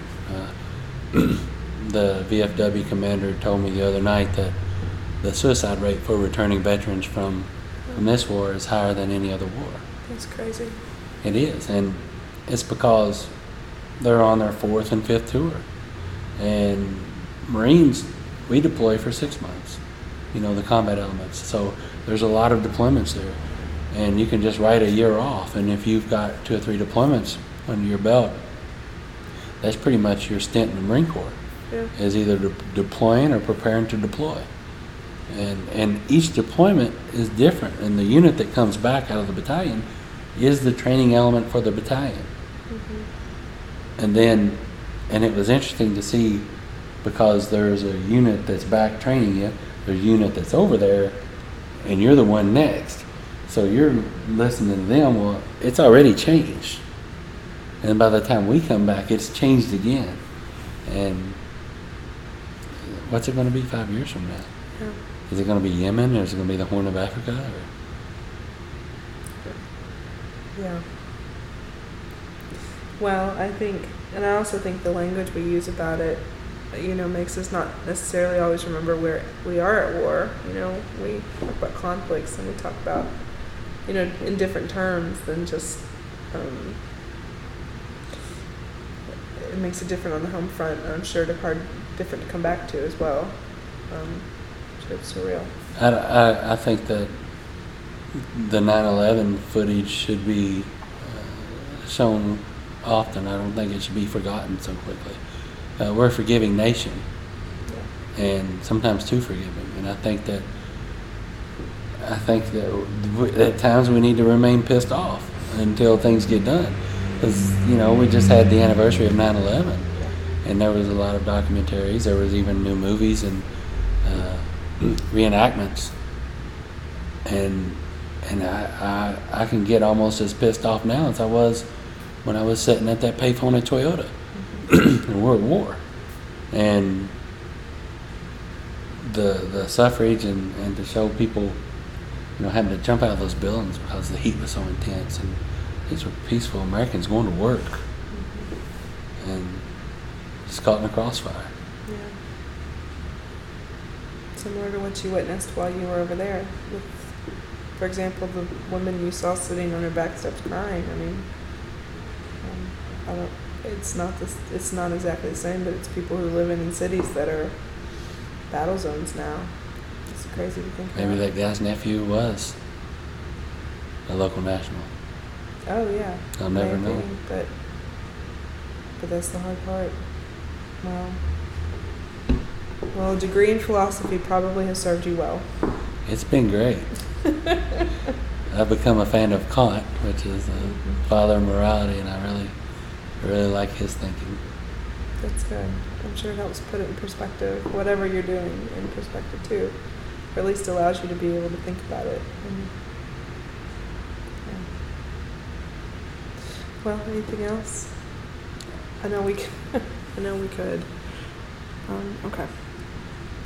The VFW commander told me the other night that the suicide rate for returning veterans from this war is higher than any other war. That's crazy. It is, and it's because they're on their 4th and 5th tour. And Marines, we deploy for 6 months, the combat elements. So there's a lot of deployments there. And you can just write a year off, and if you've got 2 or 3 deployments under your belt, that's pretty much your stint in the Marine Corps. Yeah. Is either deploying or preparing to deploy. And each deployment is different, and the unit that comes back out of the battalion is the training element for the battalion. Mm-hmm. And it was interesting to see, because there's a unit that's back training you, there's a unit that's over there, and you're the one next. So you're listening to them, well, it's already changed. And by the time we come back, it's changed again. And what's it going to be 5 years from now? Yeah. Is it going to be Yemen, or is it going to be the Horn of Africa? Yeah. Well, I think, and I also think the language we use about it, makes us not necessarily always remember where we are at war. We talk about conflicts, and we talk about, in different terms than just, it makes it different on the home front, and I'm sure different to come back to as well. It's surreal. I think that the 9/11 footage should be shown often. I don't think it should be forgotten so quickly. We're a forgiving nation, and sometimes too forgiving. And I think that at times we need to remain pissed off until things get done. Because we just had the anniversary of 9/11, and there was a lot of documentaries. There was even new movies and reenactments, and I can get almost as pissed off now as I was when I was sitting at that payphone at Toyota in World War, and the suffrage and to show people having to jump out of those buildings because the heat was so intense, and these were peaceful Americans going to work, and just caught in a crossfire. Yeah. Similar to what you witnessed while you were over there, with, for example, the woman you saw sitting on her back steps crying. I mean, it's not exactly the same, but it's people who live in cities that are battle zones now. It's crazy to think Maybe about. that guy's nephew was a local national. Oh yeah. I'll never Maybe, know. But that's the hard part. Well, a degree in philosophy probably has served you well. It's been great. I've become a fan of Kant, which is the father of morality, and I really like his thinking. That's good. I'm sure it helps put it in perspective, whatever you're doing in perspective too, or at least allows you to be able to think about it. And, yeah. Well, anything else? I know we could. Okay.